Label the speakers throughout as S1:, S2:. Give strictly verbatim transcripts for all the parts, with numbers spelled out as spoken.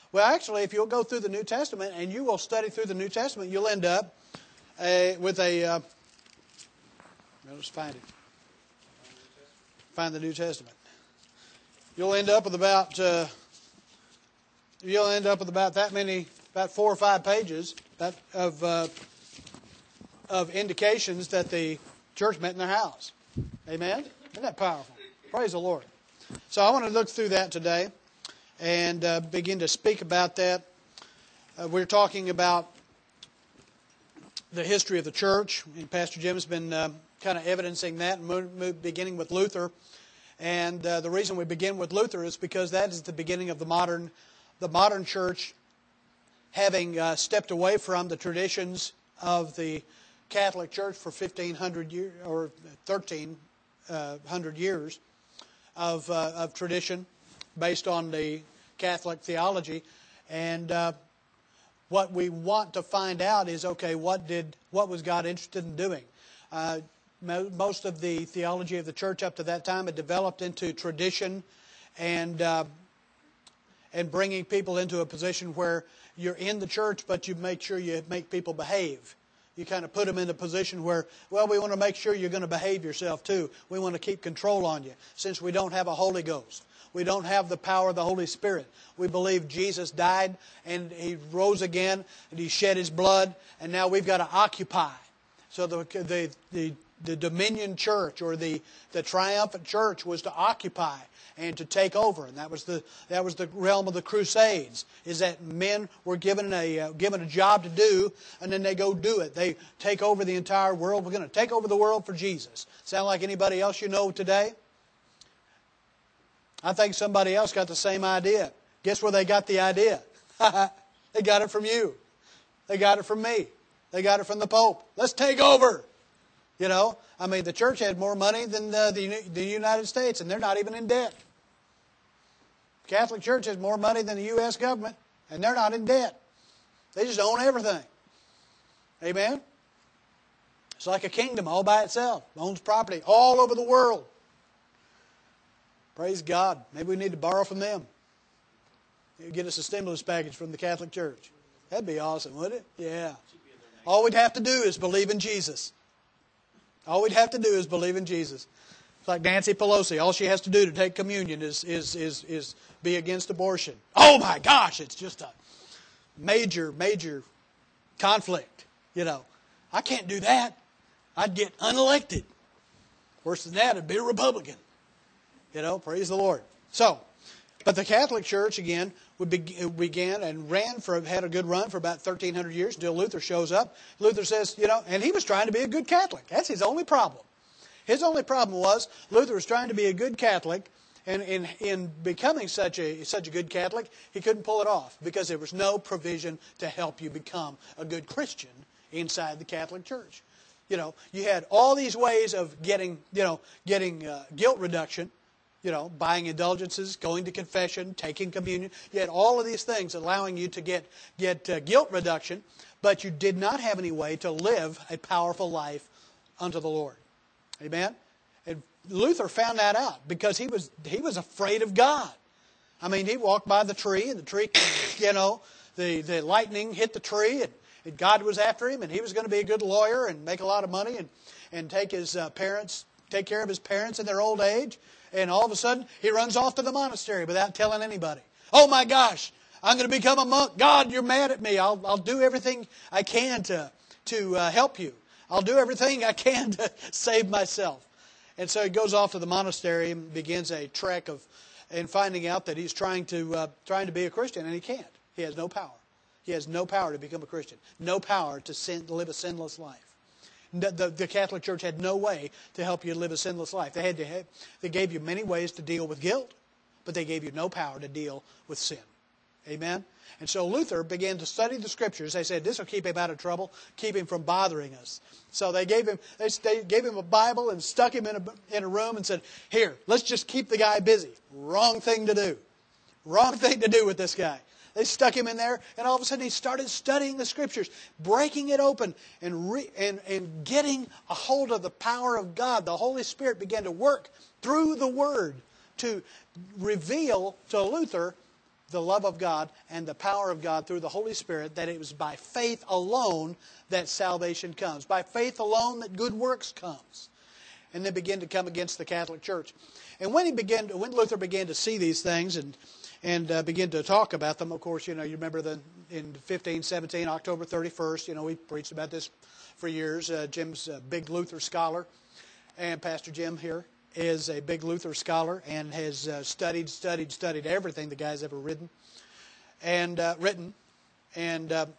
S1: Well, actually, if you'll go through the New Testament and you will study through the New Testament, you'll end up uh, with a... Uh, let's find it. Find the New Testament. You'll end up with about... Uh, you'll end up with about that many, about four or five pages that, of, uh, of indications that the church met in their house. Amen? Isn't that powerful? Praise the Lord. So I want to look through that today and uh, begin to speak about that. Uh, we're talking about the history of the church, and Pastor Jim has been uh, kind of evidencing that, beginning with Luther. And uh, the reason we begin with Luther is because that is the beginning of the modern, the modern church, having uh, stepped away from the traditions of the Catholic Church for fifteen hundred years or thirteen hundred years of uh, of tradition based on the Catholic theology, and uh, what we want to find out is, okay, what did what was God interested in doing? Uh, most of the theology of the church up to that time had developed into tradition, and uh, and bringing people into a position where you're in the church, but you make sure you make people behave. You kind of put them in a position where, well, we want to make sure you're going to behave yourself too. We want to keep control on you, since we don't have a Holy Ghost. We don't have the power of the Holy Spirit. We believe Jesus died and He rose again and He shed His blood, and now we've got to occupy. So the the the, the dominion church, or the, the triumphant church, was to occupy and to take over, and that was the that was the realm of the Crusades. Is that men were given a uh, given a job to do, and then they go do it. They take over the entire world. We're going to take over the world for Jesus. Sound like anybody else you know today? I think somebody else got the same idea. Guess where they got the idea? They got it from you. They got it from me. They got it from the Pope. Let's take over. You know, I mean, the church had more money than the, the, the United States, and they're not even in debt. Catholic Church has more money than the U S government, and they're not in debt. They just own everything. Amen? It's like a kingdom all by itself. Owns property all over the world. Praise God. Maybe we need to borrow from them. Maybe get us a stimulus package from the Catholic Church. That'd be awesome, wouldn't it? Yeah. All we'd have to do is believe in Jesus. All we'd have to do is believe in Jesus. It's like Nancy Pelosi. All she has to do to take communion is is is is be against abortion. Oh my gosh, it's just a major, major conflict. You know, I can't do that. I'd get unelected. Worse than that, I'd be a Republican. You know, praise the Lord. So, but the Catholic Church, again, would be, began and ran for, had a good run for about thirteen hundred years until Luther shows up. Luther says, you know, and he was trying to be a good Catholic. That's his only problem. His only problem was Luther was trying to be a good Catholic, and in, in becoming such a, such a good Catholic, he couldn't pull it off because there was no provision to help you become a good Christian inside the Catholic Church. You know, you had all these ways of getting, you know, getting uh, guilt reduction. You know, buying indulgences, going to confession, taking communion. You had all of these things allowing you to get, get uh, guilt reduction, but you did not have any way to live a powerful life unto the Lord. Amen? And Luther found that out because he was he was afraid of God. I mean, he walked by the tree, and the tree, you know, the, the lightning hit the tree, and, and God was after him, and he was going to be a good lawyer and make a lot of money and, and take his uh, parents, take care of his parents in their old age. And all of a sudden, he runs off to the monastery without telling anybody. Oh my gosh, I'm going to become a monk. God, you're mad at me. I'll, I'll do everything I can to, to uh, help you. I'll do everything I can to save myself. And so he goes off to the monastery and begins a trek of, and finding out that he's trying to, uh, trying to be a Christian, and he can't. He has no power. He has no power to become a Christian. No power to sin, to live a sinless life. The, the, the Catholic Church had no way to help you live a sinless life. They had to have, they gave you many ways to deal with guilt, but they gave you no power to deal with sin. Amen? And so Luther began to study the Scriptures. They said, this will keep him out of trouble, keep him from bothering us. So they gave him they, they gave him a Bible and stuck him in a, in a room and said, here, let's just keep the guy busy. Wrong thing to do. Wrong thing to do with this guy. They stuck him in there, and all of a sudden he started studying the Scriptures, breaking it open, and, re, and, and getting a hold of the power of God. The Holy Spirit began to work through the Word to reveal to Luther the love of God and the power of God through the Holy Spirit, that it was by faith alone that salvation comes. By faith alone that good works comes. And they begin to come against the Catholic Church. And when he began, to, when Luther began to see these things and and uh, begin to talk about them, of course, you know, you remember the in fifteen seventeen, October thirty-first, you know, we preached about this for years. Uh, Jim's a big Luther scholar, and Pastor Jim here is a big Luther scholar and has uh, studied, studied, studied everything the guy's ever written and uh, written, and uh,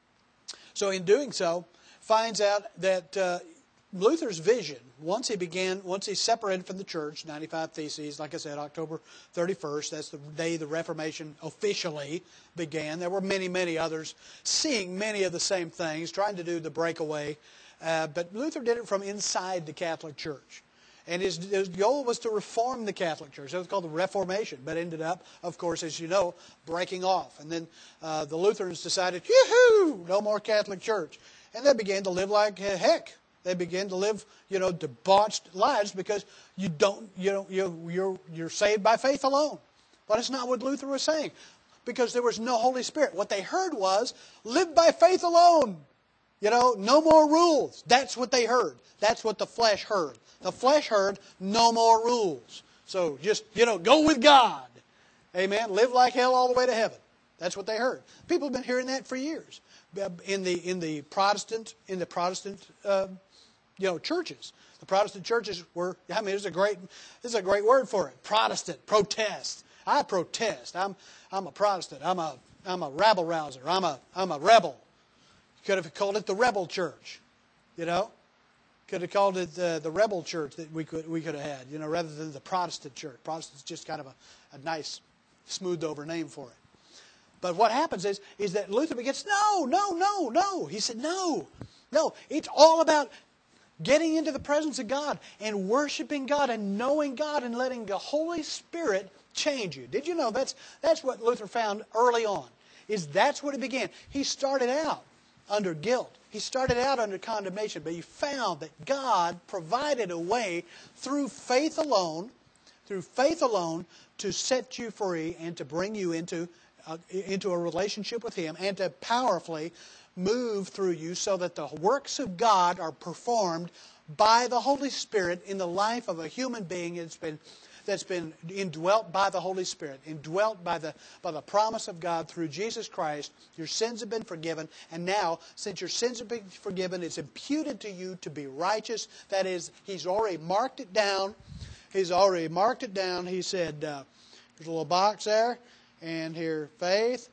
S1: so in doing so, finds out that uh, Luther's vision, once he began, once he separated from the church, ninety-five Theses, like I said, October thirty-first, that's the day the Reformation officially began. There were many, many others seeing many of the same things, trying to do the breakaway, uh, but Luther did it from inside the Catholic Church. And his, his goal was to reform the Catholic Church. That was called the Reformation, but ended up, of course, as you know, breaking off. And then uh, the Lutherans decided, yoo-hoo, no more Catholic Church. And they began to live like heck. They began to live, you know, debauched lives because you don't, you know, you you're you're saved by faith alone. But it's not what Luther was saying, because there was no Holy Spirit. What they heard was, live by faith alone. You know, no more rules. That's what they heard. That's what the flesh heard. The flesh heard, no more rules. So just, you know, go with God. Amen. Live like hell all the way to heaven. That's what they heard. People have been hearing that for years in the in the Protestant in the Protestant uh, you know churches. The Protestant churches were. I mean, it's a great this is a great word for it. Protestant, protest. I protest. I'm I'm a Protestant. I'm a I'm a rabble rouser. I'm a I'm a rebel. Could have called it the rebel church, you know. Could have called it the, the rebel church that we could we could have had, you know, rather than the Protestant church. Protestant's just kind of a, a nice, smoothed over name for it. But what happens is is that Luther begins, no, no, no, no. He said, no, no. It's all about getting into the presence of God and worshiping God and knowing God and letting the Holy Spirit change you. Did you know that's that's what Luther found early on? Is that's what it began. He started out under guilt. He started out under condemnation, but he found that God provided a way through faith alone, through faith alone, to set you free and to bring you into, uh, into a relationship with Him and to powerfully move through you so that the works of God are performed by the Holy Spirit in the life of a human being that's been that's been indwelt by the Holy Spirit, indwelt by the by the promise of God through Jesus Christ. Your sins have been forgiven, and now, since your sins have been forgiven, it's imputed to you to be righteous. That is, He's already marked it down. He's already marked it down. He said, uh, there's a little box there, and here, faith,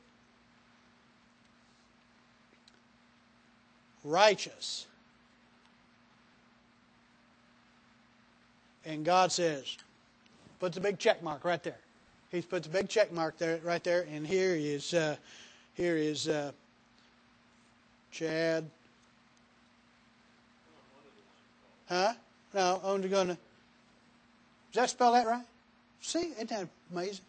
S1: righteous. And God says, puts a big check mark right there. He puts a big check mark there, right there. And here is, uh, here is uh, Chad. Huh? No, I'm going to. Does that spell that right? See, isn't that amazing?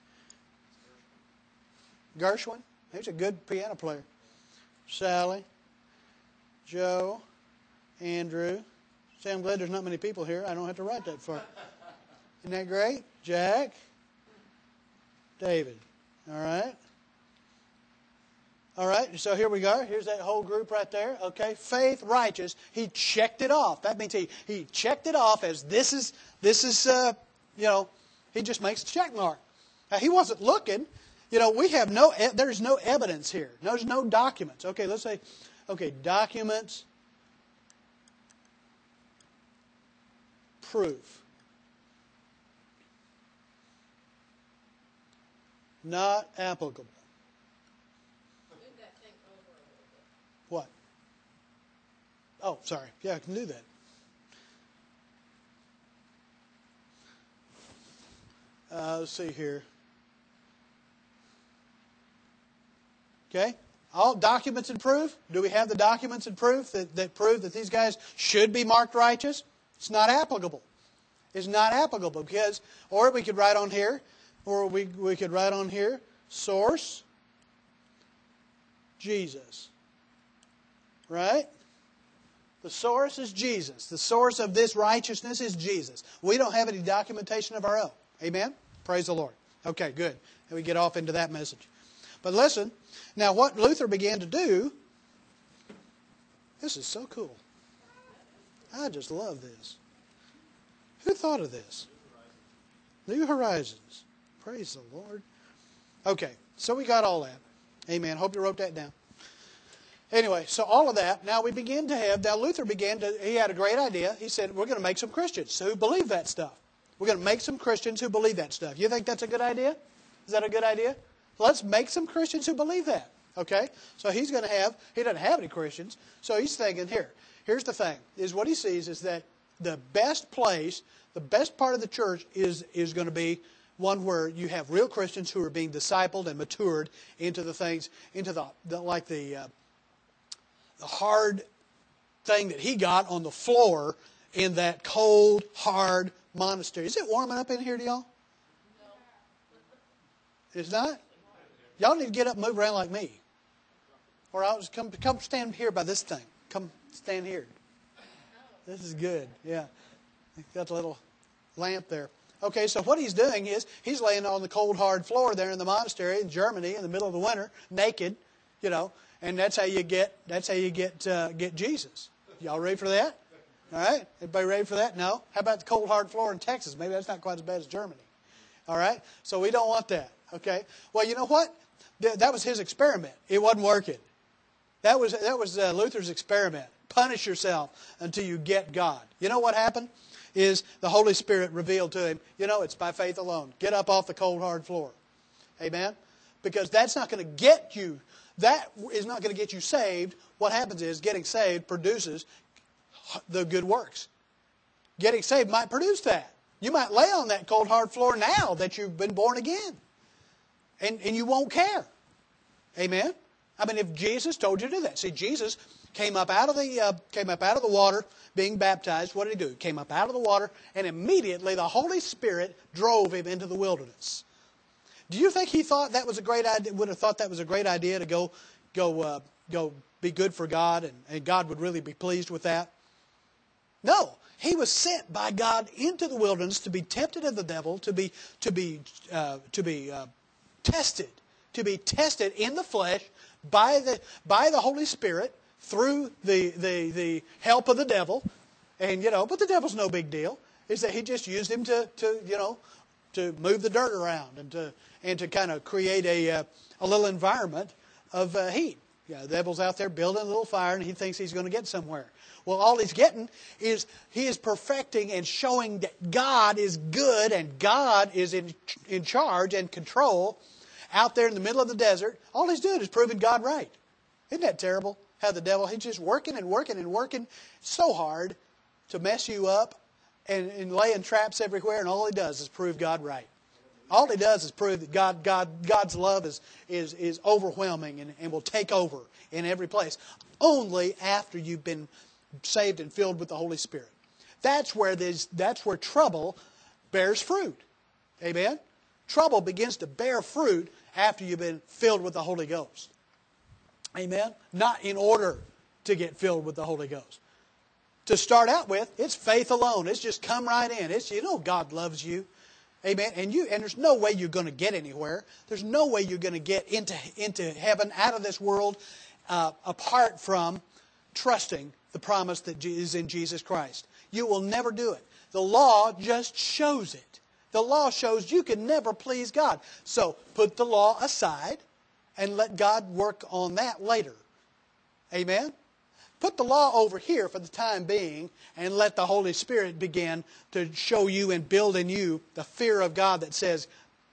S1: Gershwin. He's a good piano player. Sally, Joe, Andrew. See, I'm glad there's not many people here. I don't have to write that far. Isn't that great? Jack, David. All right. All right. So here we go. Here's that whole group right there. Okay. Faith, righteous. He checked it off. That means he he checked it off as this is this is uh, you know, he just makes a check mark. Now, he wasn't looking. You know, we have no. There's no evidence here. There's no documents. Okay. Let's say, okay, documents, proof. Not applicable.
S2: Move that thing over a little bit.
S1: What? Oh, sorry. Yeah, I can do that. Uh, let's see here. Okay. All documents and proof. Do we have the documents and proof that, that prove that these guys should be marked righteous? It's not applicable. It's not applicable because, or we could write on here, Or we we could write on here, source, Jesus. Right? The source is Jesus. The source of this righteousness is Jesus. We don't have any documentation of our own. Amen? Praise the Lord. Okay, good. And we get off into that message. But listen, now what Luther began to do, this is so cool. I just love this. Who thought of this? New Horizons. Praise the Lord. Okay, so we got all that. Amen. Hope you wrote that down. Anyway, so all of that, now we begin to have, now Luther began to, he had a great idea. He said, we're going to make some Christians who believe that stuff. We're going to make some Christians who believe that stuff. You think that's a good idea? Is that a good idea? Let's make some Christians who believe that. Okay? So he's going to have, he doesn't have any Christians, so he's thinking, here, here's the thing, is what he sees is that the best place, the best part of the church is, is going to be one where you have real Christians who are being discipled and matured into the things, into the, the like the, uh, the hard thing that he got on the floor in that cold, hard monastery. Is it warming up in here to y'all? No. It's not? Y'all need to get up and move around like me. Or I'll just come, come stand here by this thing. Come stand here. This is good. Yeah. Got a little lamp there. Okay, so what he's doing is he's laying on the cold, hard floor there in the monastery in Germany in the middle of the winter, naked, you know, and that's how you get that's how you get uh, get Jesus. Y'all ready for that? All right? Everybody ready for that? No? How about the cold, hard floor in Texas? Maybe that's not quite as bad as Germany. All right? So we don't want that. Okay? Well, you know what? Th- that was his experiment. It wasn't working. That was that was uh, Luther's experiment. Punish yourself until you get God. You know what happened? Is the Holy Spirit revealed to him, you know, it's by faith alone. Get up off the cold, hard floor. Amen? Because that's not going to get you, that is not going to get you saved. What happens is getting saved produces the good works. Getting saved might produce that. You might lay on that cold, hard floor now that you've been born again. And, and you won't care. Amen? I mean, if Jesus told you to do that. See, Jesus came up out of the uh, came up out of the water, being baptized. What did he do? He came up out of the water, and immediately the Holy Spirit drove him into the wilderness. Do you think he thought that was a great idea? Would have thought that was a great idea to go go uh, go be good for God, and, and God would really be pleased with that? No, he was sent by God into the wilderness to be tempted of the devil, to be to be uh, to be uh, tested, to be tested in the flesh by the by the Holy Spirit. Through the, the, the help of the devil, and you know, but the devil's no big deal. Is that he just used him to, to you know to move the dirt around and to and to kind of create a uh, a little environment of uh, heat. Yeah, the devil's out there building a little fire, and he thinks he's going to get somewhere. Well, all he's getting is he is perfecting and showing that God is good and God is in in charge and control out there in the middle of the desert. All he's doing is proving God right. Isn't that terrible? How the devil, he's just working and working and working so hard to mess you up and, and laying traps everywhere, and all he does is prove God right. All he does is prove that God, God, God's love is, is, is overwhelming and, and will take over in every place. Only after you've been saved and filled with the Holy Spirit. That's where there's, that's where trouble bears fruit. Amen? Trouble begins to bear fruit after you've been filled with the Holy Ghost. Amen? Not in order to get filled with the Holy Ghost. To start out with, it's faith alone. It's just come right in. It's, you know, God loves you. Amen? And you, and there's no way you're going to get anywhere. There's no way you're going to get into, into heaven, out of this world, uh, apart from trusting the promise that is in Jesus Christ. You will never do it. The law just shows it. The law shows you can never please God. So put the law aside and let God work on that later. Amen? Put the law over here for the time being and let the Holy Spirit begin to show you and build in you the fear of God that says,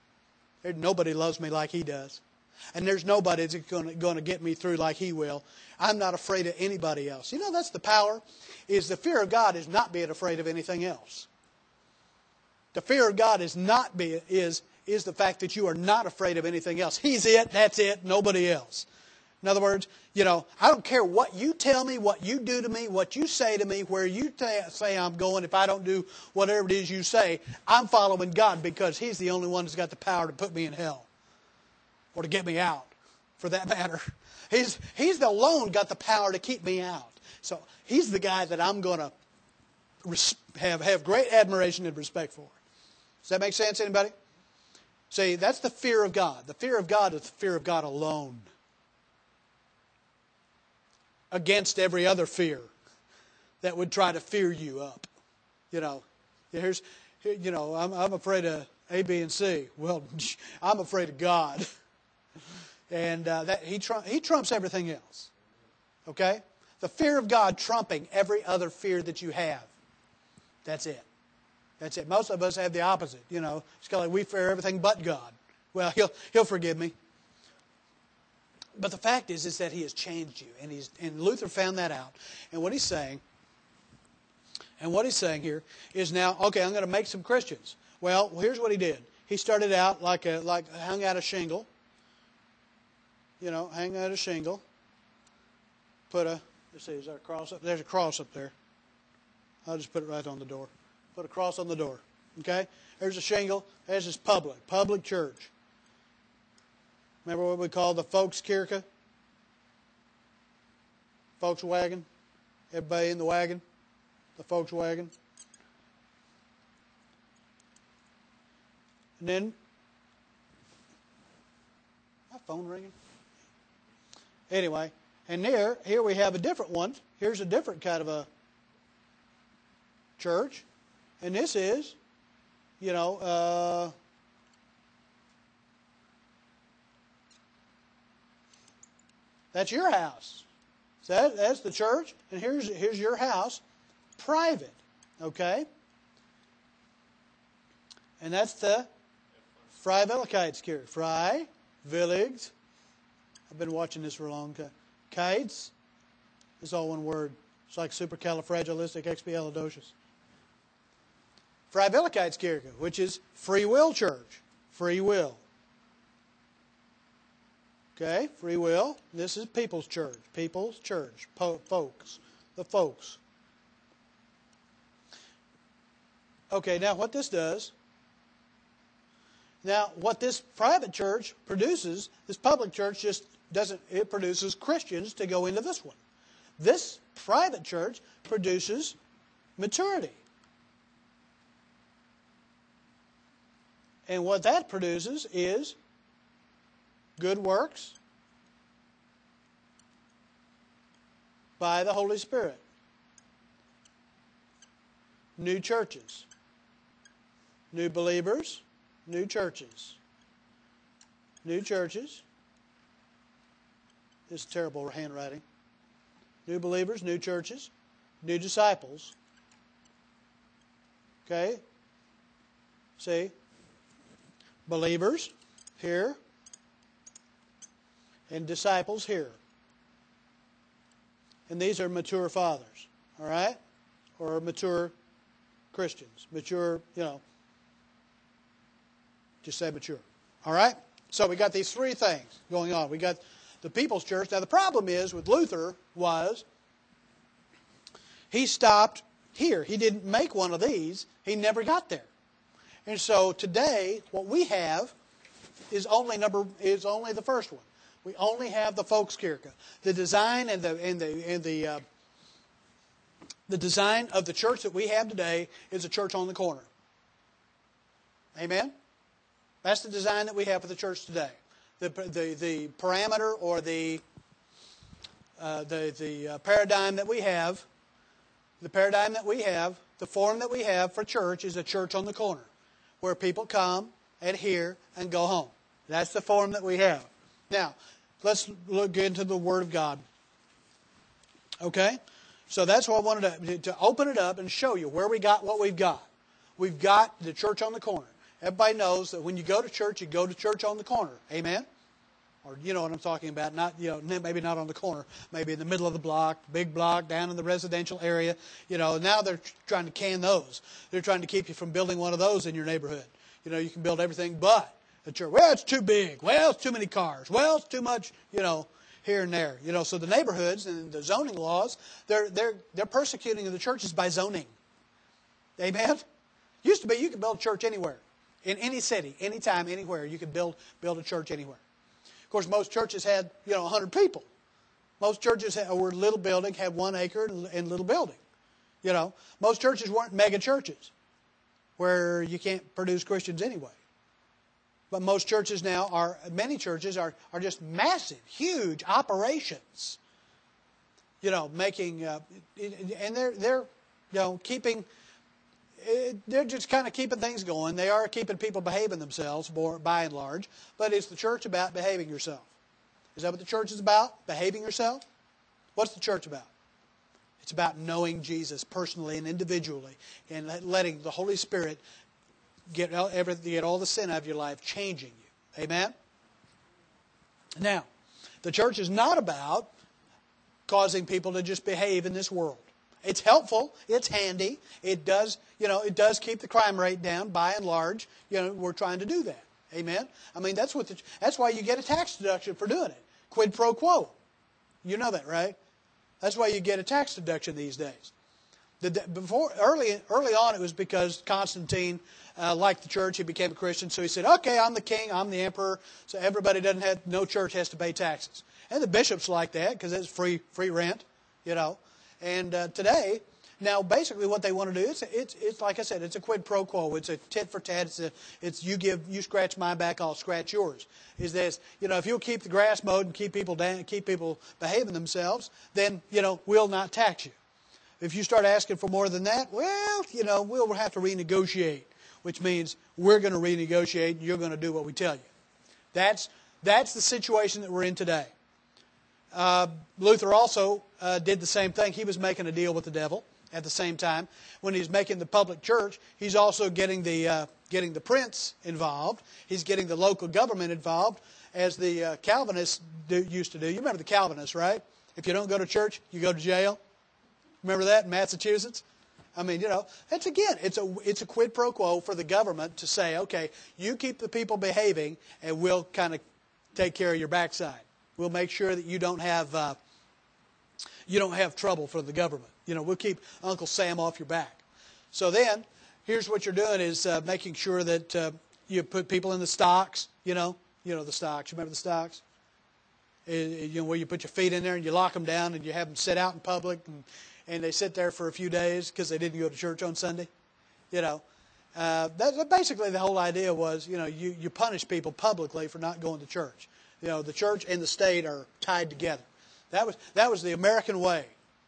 S1: nobody loves me like He does. And there's nobody that's going to get me through like He will. I'm not afraid of anybody else. You know, that's the power, is the fear of God is not being afraid of anything else. The fear of God is not be, is is the fact that you are not afraid of anything else. He's it, that's it, nobody else. In other words, you know, I don't care what you tell me, what you do to me, what you say to me, where you t- say I'm going. If I don't do whatever it is you say, I'm following God because He's the only one that's got the power to put me in hell or to get me out, for that matter. He's, he's the alone got the power to keep me out. So He's the guy that I'm going to res- have, have great admiration and respect for. Does that make sense, anybody? See, that's the fear of God. The fear of God is the fear of God alone. Against every other fear that would try to fear you up. You know, here's, you know, I'm, I'm afraid of A, B, and C. Well, I'm afraid of God. And uh, that he, trump, he trumps everything else. Okay? The fear of God trumping every other fear that you have. That's it. That's it. Most of us have the opposite. You know, it's kind of like we fear everything but God. Well, he'll he'll forgive me. But the fact is, is that he has changed you, and he's and Luther found that out. And what he's saying, and what he's saying here is now, okay, I'm going to make some Christians. Well, here's what he did. He started out like a like hung out a shingle. You know, hang out a shingle. Put a let's see, is there a cross up? There's a cross up there. I'll just put it right on the door. Put a cross on the door. Okay? There's a shingle. There's this public. Public church. Remember what we call the Volkskirche? Volkswagen? Everybody in the wagon? The Volkswagen? And then, my phone ringing? Anyway, and there, here we have a different one. Here's a different kind of a church. And this is, you know, uh, that's your house. So that, that's the church, and here's here's your house, private, okay? And that's the Freiwilligkeitskirche. Freiwilligs. I've been watching this for a long time. Kites. It's all one word. It's like supercalifragilisticexpialidocious. Freiwilligkeitskirche, which is free will church. Free will. Okay, free will. This is people's church. People's church. Po- folks. The folks. Okay, now what this does, now what this private church produces, this public church just doesn't, it produces Christians to go into this one. This private church produces maturity. And what that produces is good works by the Holy Spirit. New churches. New believers. New churches. New churches. This is terrible handwriting. New believers, new churches, new disciples. Okay? See? Believers here. And disciples here. And these are mature fathers. All right? Or mature Christians. Mature, you know. Just say mature. All right? So we got these three things going on. We got the people's church. Now the problem is with Luther was he stopped here. He didn't make one of these. He never got there. And so today what we have is only number is only the first one. We only have the Volkskirche. The design and the and the and the uh, the design of the church that we have today is a church on the corner. Amen. That's the design that we have for the church today. The the the parameter or the uh, the the uh, paradigm that we have, the paradigm that we have, the form that we have for church is a church on the corner, where people come, adhere, and go home. That's the form that we have. Now, let's look into the Word of God. Okay? So that's what I wanted to, to open it up and show you where we got what we've got. We've got the church on the corner. Everybody knows that when you go to church, you go to church on the corner. Amen? Or you know what I'm talking about. Not, you know, maybe not on the corner. Maybe in the middle of the block, big block, down in the residential area. You know, now they're trying to can those. They're trying to keep you from building one of those in your neighborhood. You know, you can build everything but a church. Well, it's too big. Well, it's too many cars. Well, it's too much, you know, here and there. You know, so the neighborhoods and the zoning laws, they're they're they're persecuting the churches by zoning. Amen? Used to be you could build a church anywhere. In any city, anytime, anywhere, you could build build a church anywhere. Of course, most churches had, you know, one hundred people. Most churches had, were little building, had one acre and little building. You know, most churches weren't mega churches where you can't produce Christians anyway. But most churches now are, many churches are, are just massive, huge operations. You know, making, uh, and they're, they're, you know, keeping, they're just kind of keeping things going. They are keeping people behaving themselves, by and large. But is the church about behaving yourself? Is that what the church is about? Behaving yourself? What's the church about? It's about knowing Jesus personally and individually and letting the Holy Spirit get, every, get all the sin out of your life, changing you. Amen? Now, the church is not about causing people to just behave in this world. It's helpful. It's handy. It does, you know, it does keep the crime rate down by and large. You know, we're trying to do that. Amen? I mean, that's what the, that's why you get a tax deduction for doing it. Quid pro quo. You know that, right? That's why you get a tax deduction these days. The, before early early on, it was because Constantine uh, liked the church. He became a Christian, so he said, "Okay, I'm the king. I'm the emperor. So everybody doesn't have no church has to pay taxes." And the bishops like that because it's free free rent, you know. And uh, today, now basically what they want to do is it's it's like I said, it's a quid pro quo. It's a tit for tat. It's a, it's you give you scratch my back, I'll scratch yours. Is this, you know, if you'll keep the grass mowed and keep people down, keep people behaving themselves, then, you know, we'll not tax you. If you start asking for more than that, well, you know, we'll have to renegotiate, which means we're going to renegotiate and you're going to do what we tell you. That's that's the situation that we're in today. Uh, Luther also uh, did the same thing. He was making a deal with the devil at the same time. When he's making the public church, he's also getting the uh, getting the prince involved. He's getting the local government involved, as the uh, Calvinists do, used to do. You remember the Calvinists, right? If you don't go to church, you go to jail. Remember that in Massachusetts? I mean, you know, it's again, it's a it's a quid pro quo for the government to say, okay, you keep the people behaving, and we'll kind of take care of your backside. We'll make sure that you don't have uh, you don't have trouble for the government. You know, we'll keep Uncle Sam off your back. So then, here's what you're doing is uh, making sure that uh, you put people in the stocks. You know, you know the stocks. You remember the stocks? Uh, you know, where you put your feet in there and you lock them down and you have them sit out in public and, and they sit there for a few days because they didn't go to church on Sunday. You know, uh, that, basically the whole idea was, you know, you, you punish people publicly for not going to church. You know, the church and the state are tied together. That was that was the American way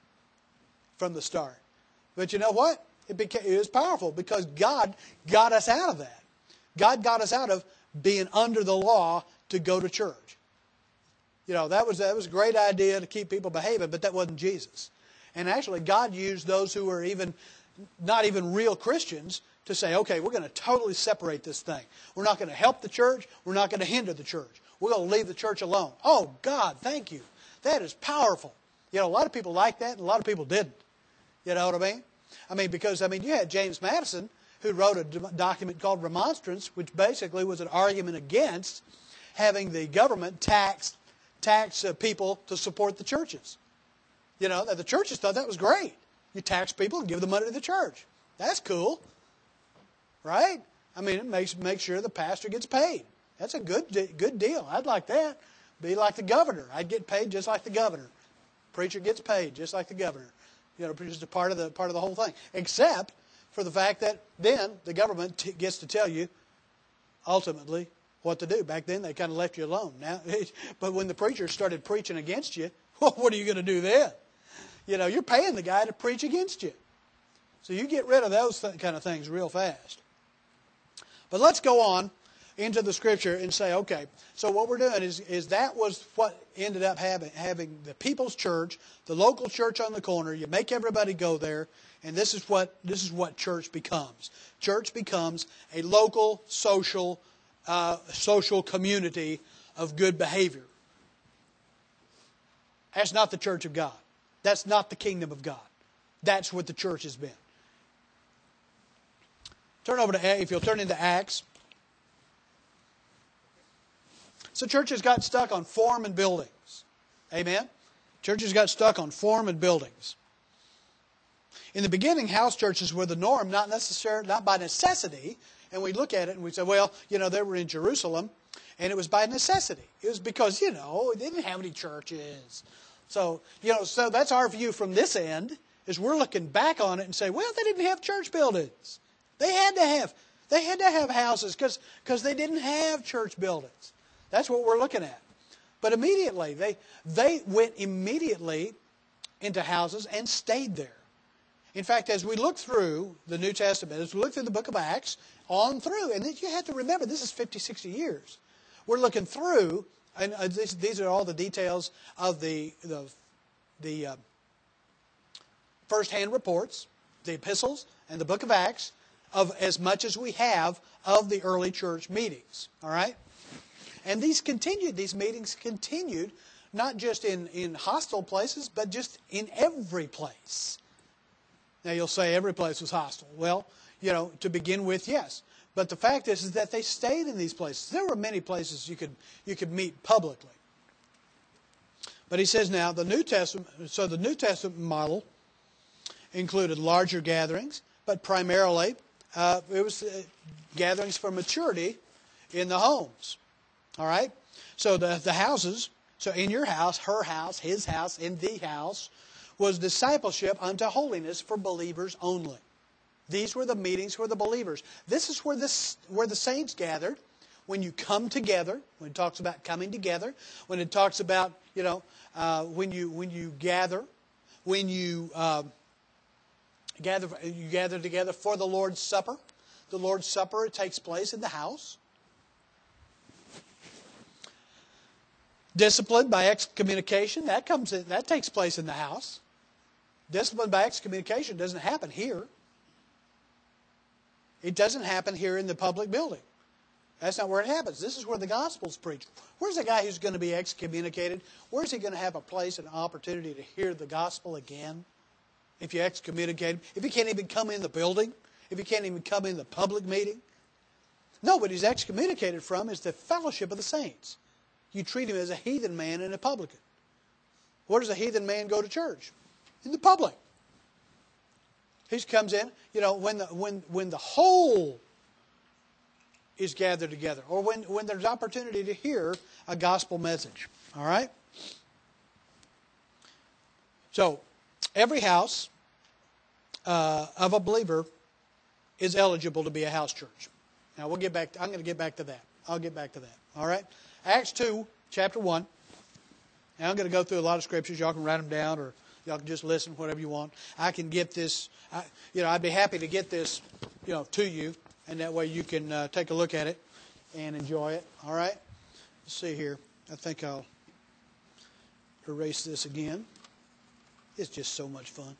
S1: from the start. But you know what? It became it was powerful because God got us out of that. God got us out of being under the law to go to church. You know, that was that was a great idea to keep people behaving, but that wasn't Jesus. And actually, God used those who were even not even real Christians to say, okay, we're going to totally separate this thing. We're not going to help the church. We're not going to hinder the church. We're going to leave the church alone. Oh, God, thank you. That is powerful. You know, a lot of people like that, and a lot of people didn't. You know what I mean? I mean, because, I mean, you had James Madison, who wrote a document called Remonstrance, which basically was an argument against having the government tax, tax uh, people to support the churches. You know, the churches thought that was great. You tax people and give the money to the church. That's cool. Right? I mean, it makes makes sure the pastor gets paid. That's a good good deal. I'd like that. Be like the governor. I'd get paid just like the governor. Preacher gets paid just like the governor. You know, just a part of the part of the whole thing. Except for the fact that then the government t- gets to tell you ultimately what to do. Back then they kind of left you alone. Now, but when the preacher started preaching against you, well, what are you going to do then? You know, you're paying the guy to preach against you. So you get rid of those th- kind of things real fast. But let's go on into the Scripture and say, okay, so what we're doing is, is that was what ended up having, having the people's church, the local church on the corner. You make everybody go there, and this is what this is what church becomes. Church becomes a local social uh, social community of good behavior. That's not the church of God. That's not the kingdom of God. That's what the church has been. Turn over to, if you'll turn into Acts. So churches got stuck on form and buildings. Amen? Churches got stuck on form and buildings. In the beginning, house churches were the norm, not necessarily, not by necessity. And we look at it and we say, well, you know, they were in Jerusalem, and it was by necessity. It was because, you know, they didn't have any churches. So, you know, so that's our view from this end, is we're looking back on it and say, well, they didn't have church buildings. They had to have. They had to have houses because because they didn't have church buildings. That's what we're looking at. But immediately, they they went immediately into houses and stayed there. In fact, as we look through the New Testament, as we look through the book of Acts, on through, and you have to remember, this is fifty, sixty years. We're looking through, and uh, this, these are all the details of the, the, the uh, first-hand reports, the epistles, and the book of Acts, of as much as we have of the early church meetings. All right? And these continued, these meetings continued, not just in, in hostile places, but just in every place. Now you'll say every place was hostile. Well, you know, to begin with, yes. But the fact is, is that they stayed in these places. There were many places you could you could meet publicly. But he says now the New Testament. So the New Testament model included larger gatherings, but primarily uh, it was uh, gatherings for maturity in the homes. All right. So the the houses. So in your house, her house, his house, in the house, was discipleship unto holiness for believers only. These were the meetings for the believers. This is where this where the saints gathered. When you come together, when it talks about coming together, when it talks about, you know, uh, when you when you gather, when you uh, gather you gather together for the Lord's Supper. The Lord's Supper, it takes place in the house. Discipline by excommunication, that comes in, that takes place in the house. Discipline by excommunication doesn't happen here. It doesn't happen here in the public building. That's not where it happens. This is where the gospel's preached. Where's the guy who's going to be excommunicated? Where's he going to have a place and opportunity to hear the gospel again? If you excommunicate him, if he can't even come in the building, if he can't even come in the public meeting. No, what he's excommunicated from is the fellowship of the saints. You treat him as a heathen man and a publican. Where does a heathen man go to church? In the public. He comes in, you know, when the when when the whole is gathered together, or when, when there's opportunity to hear a gospel message. All right? So, every house uh, of a believer is eligible to be a house church. Now, we'll get back to, I'm going to get back to that. I'll get back to that. All right? Acts two, chapter one. Now, I'm going to go through a lot of scriptures. Y'all can write them down, or y'all can just listen, whatever you want. I can get this, I, you know, I'd be happy to get this, you know, to you, and that way you can uh, take a look at it and enjoy it. All right? Let's see here. I think I'll erase this again. It's just so much fun.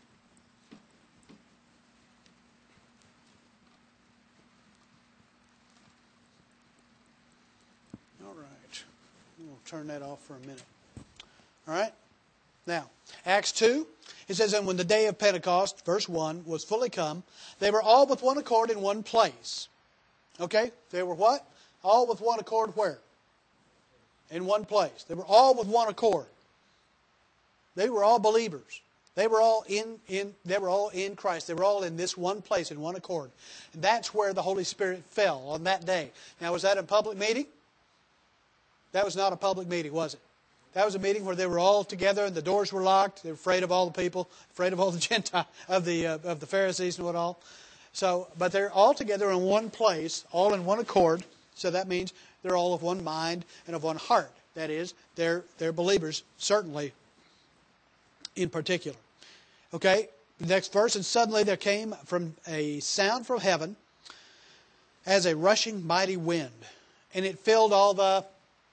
S1: All right. We'll turn that off for a minute. All right? Now, Acts two, it says, and when the day of Pentecost, verse one, was fully come, they were all with one accord in one place. Okay? They were what? All with one accord where? In one place. They were all with one accord. They were all believers. They were all in, in they were all in Christ. They were all in this one place, in one accord. And that's where the Holy Spirit fell on that day. Now, was that a public meeting? That was not a public meeting, was it? That was a meeting where they were all together and the doors were locked. They were afraid of all the people, afraid of all the Gentiles, of the uh, of the Pharisees and what all. So, but they're all together in one place, all in one accord. So that means they're all of one mind and of one heart. That is, they're they're believers, certainly. In particular, okay. The next verse, and suddenly there came from a sound from heaven, as a rushing mighty wind, and it filled all the.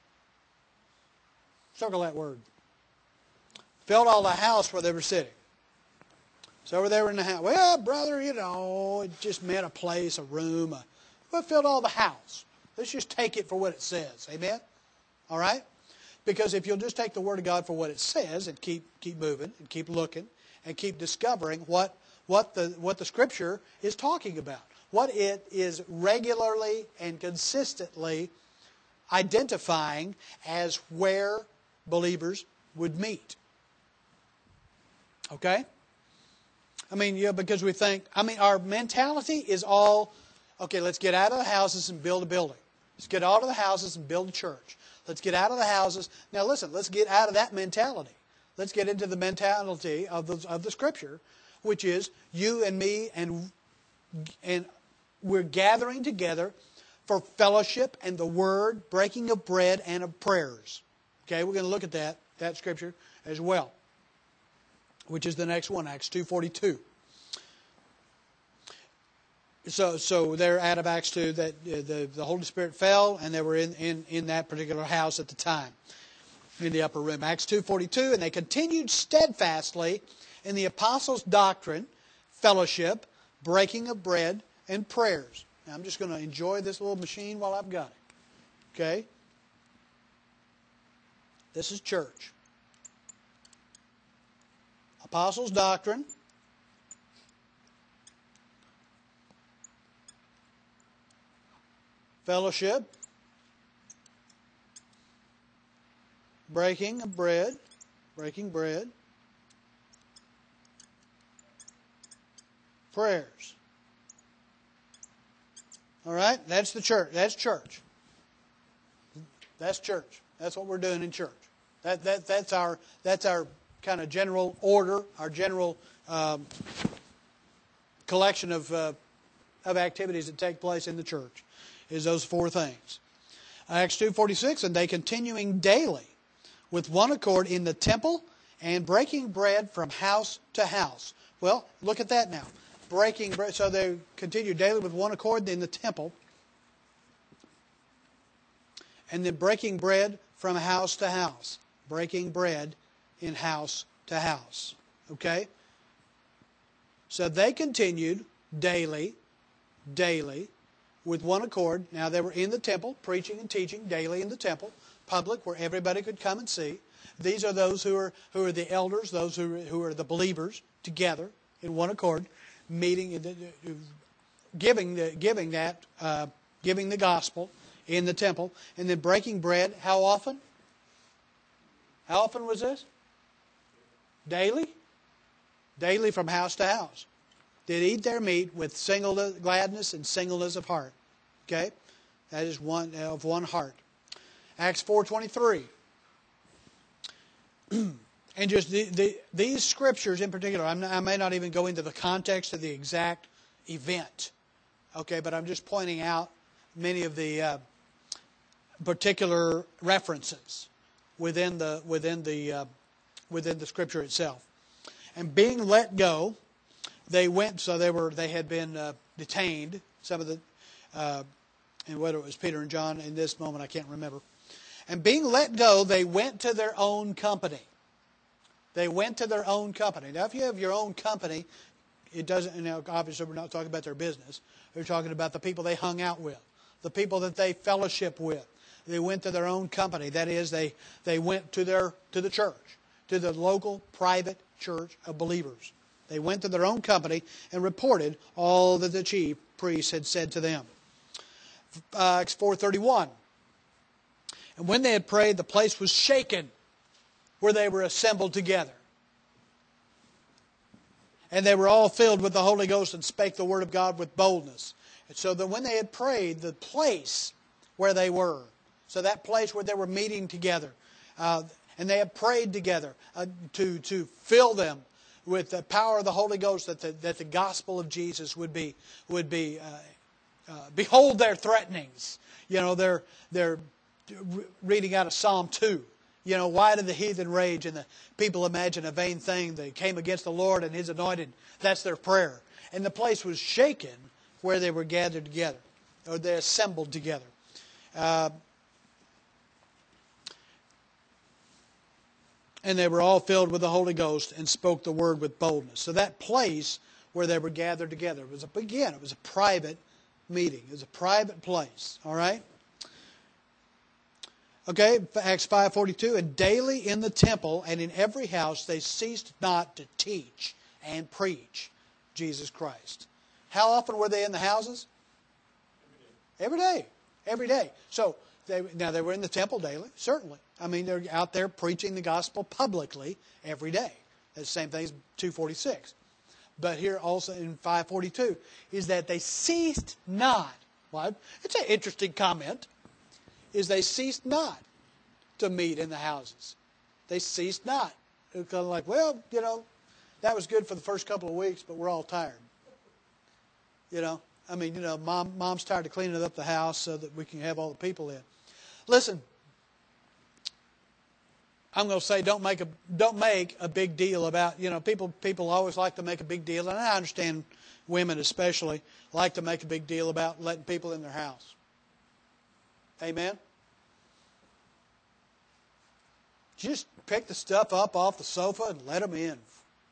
S1: Circle that word. Filled all the house where they were sitting. So over there in the house. Well, brother, you know, it just meant a place, a room. A, well, it filled all the house. Let's just take it for what it says. Amen? All right? Because if you'll just take the Word of God for what it says and keep keep moving and keep looking and keep discovering what what the what the Scripture is talking about, what it is regularly and consistently identifying as where believers would meet. Okay? I mean, yeah, because we think, I mean, our mentality is all, okay, let's get out of the houses and build a building. Let's get out of the houses and build a church. Let's get out of the houses. Now listen, let's get out of that mentality. Let's get into the mentality of the, of the Scripture, which is you and me and and we're gathering together for fellowship and the word, breaking of bread, and of prayers. Okay, we're going to look at that, that scripture as well, which is the next one, Acts two forty-two. So, so they're out of Acts two, that uh, the, the Holy Spirit fell, and they were in, in, in that particular house at the time, in the upper room. Acts two forty-two, and they continued steadfastly in the apostles' doctrine, fellowship, breaking of bread, and prayers. Now, I'm just going to enjoy this little machine while I've got it. Okay? This is church. Apostles' doctrine, fellowship, breaking of bread, breaking bread, prayers. All right? That's the church. That's church. That's church. That's what we're doing in church. That that that's our that's our kind of general order, our general um, collection of uh, of activities that take place in the church. Is those four things. Acts two forty-six, and they continuing daily with one accord in the temple and breaking bread from house to house. Well, look at that now. Breaking bread. So they continue daily with one accord in the temple, and then breaking bread from house to house. Breaking bread in house to house. Okay? So they continued daily, daily, with one accord. Now they were in the temple, preaching and teaching daily in the temple, public, where everybody could come and see. These are those who are who are the elders, those who are, who are the believers, together in one accord, meeting, giving the giving that uh, giving the gospel in the temple, and then breaking bread. How often? How often was this? Daily, daily from house to house. Did eat their meat with single gladness and singleness of heart. Okay, that is one of one heart. Acts four twenty-three. And just the, the, these scriptures in particular, I'm not, I may not even go into the context of the exact event, okay, but I'm just pointing out many of the uh, particular references within the within the uh, within the scripture itself. And being let go, they went. So they were they had been uh, detained. Some of the uh, and whether it was Peter and John in this moment, I can't remember. And being let go, they went to their own company. They went to their own company. Now, if you have your own company, it doesn't, you know, obviously we're not talking about their business. We're talking about the people they hung out with, the people that they fellowship with. They went to their own company. That is, they, they went to their to the church, to the local private church of believers. They went to their own company and reported all that the chief priests had said to them. Uh, Acts four thirty-one. And when they had prayed, the place was shaken where they were assembled together. And they were all filled with the Holy Ghost and spake the word of God with boldness. And so that when they had prayed, the place where they were, so that place where they were meeting together, uh, and they had prayed together uh, to, to fill them with the power of the Holy Ghost, that the, that the gospel of Jesus would be, would be uh, uh, behold their threatenings. You know, they're, they're reading out of Psalm two. You know, why did the heathen rage and the people imagine a vain thing? They came against the Lord and His anointed. That's their prayer. And the place was shaken where they were gathered together, or they assembled together. Uh, and they were all filled with the Holy Ghost and spoke the word with boldness. So that place where they were gathered together was, a, again, it was a private meeting. It was a private place. All right? Okay, Acts five forty-two, and daily in the temple and in every house they ceased not to teach and preach Jesus Christ. How often were they in the houses? Every day. Every day. So, they, now they were in the temple daily, certainly. I mean, they're out there preaching the gospel publicly every day. That's the same thing as two forty-six. But here also in five forty-two is that they ceased not. Well, it's an interesting comment. Is they ceased not to meet in the houses. They ceased not. It was kind of like, well, you know, that was good for the first couple of weeks, but we're all tired. You know, I mean, you know, mom, mom's tired of cleaning up the house so that we can have all the people in. Listen, I'm going to say don't make a don't make a big deal about, you know, people people always like to make a big deal, and I understand women especially like to make a big deal about letting people in their house. Amen? Just pick the stuff up off the sofa and let them in.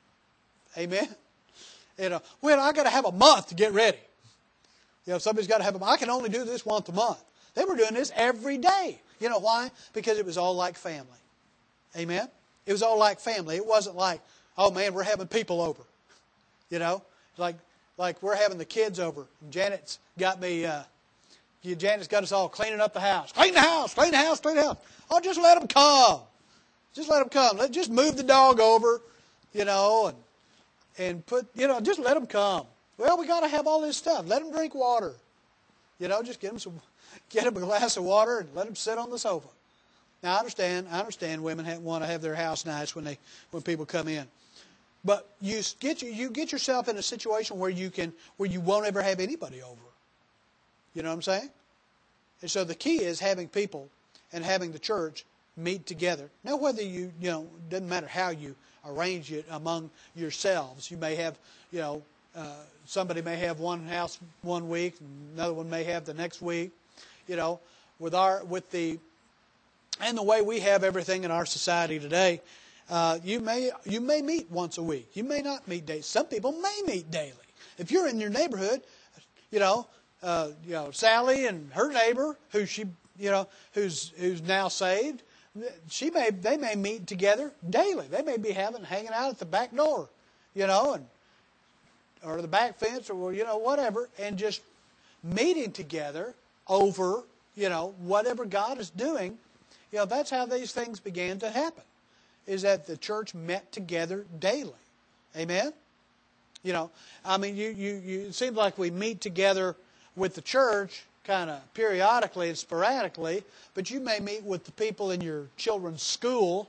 S1: Amen? You know, well, I got to have a month to get ready. You know, somebody's got to have a month. I can only do this once a month. They were doing this every day. You know why? Because it was all like family. Amen? It was all like family. It wasn't like, oh man, we're having people over. You know, like like we're having the kids over. Janet's got me. Uh, Janet's got us all cleaning up the house. Clean the house. Clean the house. Clean the house. Oh, just let them come. Just let them come. Let just move the dog over. You know, and and put you know just let them come. Well, we got to have all this stuff. Let them drink water. You know, just get them some, get them a glass of water and let them sit on the sofa. Now, I understand. I understand women have, want to have their house nice when they when people come in, but you get you, you get yourself in a situation where you can where you won't ever have anybody over. You know what I'm saying? And so the key is having people and having the church meet together. Now, whether you you know doesn't matter how you arrange it among yourselves. You may have you know uh, somebody may have one house one week, another one may have the next week. You know, with our with the And the way we have everything in our society today, uh, you may you may meet once a week. You may not meet daily. Some people may meet daily. If you're in your neighborhood, you know, uh, you know Sally and her neighbor, who she you know who's who's now saved, she may they may meet together daily. They may be having hanging out at the back door, you know, and or the back fence or you know whatever, and just meeting together over you know whatever God is doing. You know, that's how these things began to happen, is that the church met together daily. Amen? You know, I mean, you, you, you, it seems like we meet together with the church kind of periodically and sporadically, but you may meet with the people in your children's school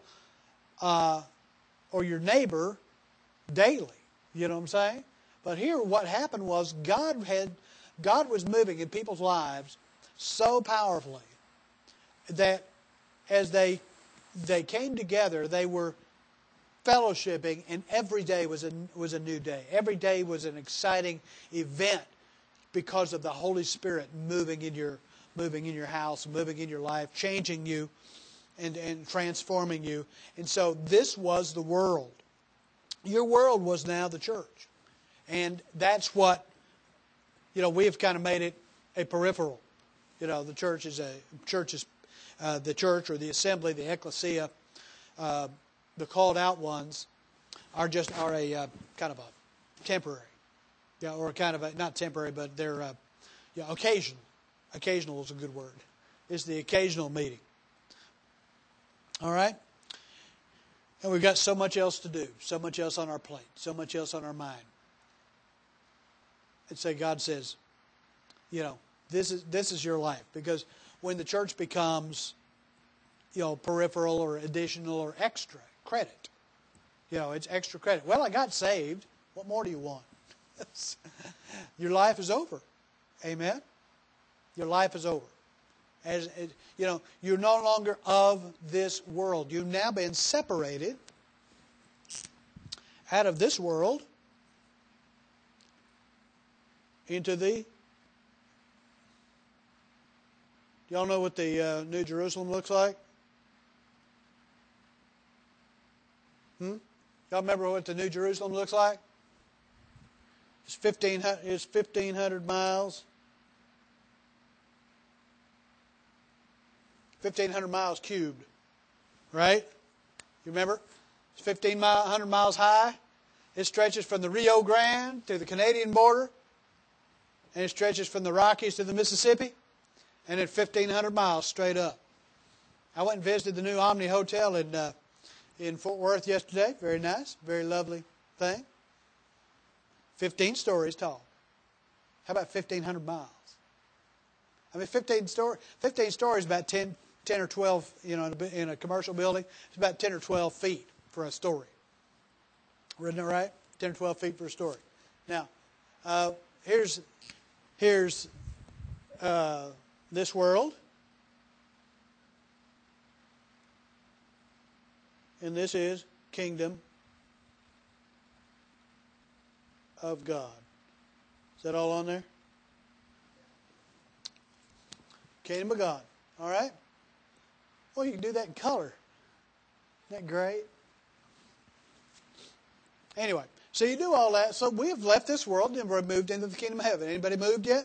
S1: uh, or your neighbor daily. You know what I'm saying? But here what happened was God had God was moving in people's lives so powerfully that as they they came together, they were fellowshipping, and every day was a, was a new day. Every day was an exciting event because of the Holy Spirit moving in your moving in your house, moving in your life, changing you and, and transforming you. And so this was the world. Your world was now the church. And that's what, you know, we have kind of made it a peripheral. You know, the church is a church is Uh, the church or the assembly, the ecclesia, uh, the called out ones, are just are a uh, kind of a temporary, yeah, or kind of a not temporary, but they're uh, yeah, occasional. Occasional is a good word. It's the occasional meeting. All right, and we've got so much else to do, so much else on our plate, so much else on our mind. And so God says, you know, this is this is your life, because when the church becomes, you know, peripheral or additional or extra credit, you know, it's extra credit. Well, I got saved. What more do you want? Your life is over. Amen? Your life is over. As you know, you're no longer of this world. You've now been separated out of this world into the... Y'all know what the uh, New Jerusalem looks like? Hmm? Y'all remember what the New Jerusalem looks like? It's fifteen hundred, it's fifteen hundred miles. fifteen hundred miles cubed. Right? You remember? It's fifteen hundred miles high. It stretches from the Rio Grande to the Canadian border. And it stretches from the Rockies to the Mississippi. And at fifteen hundred miles straight up. I went and visited the new Omni Hotel in uh, in Fort Worth yesterday. Very nice. Very lovely thing. fifteen stories tall. How about fifteen hundred miles? I mean, fifteen, story, fifteen stories about ten, ten or twelve, you know, in a, in a commercial building. It's about ten or twelve feet for a story. Isn't that right? ten or twelve feet for a story. Now, uh, here's... Here's uh, this world. And this is kingdom of God. Is that all on there? Kingdom of God. All right? Well, you can do that in color. Isn't that great? Anyway, so you do all that. So we have left this world and we're moved into the kingdom of heaven. Anybody moved yet?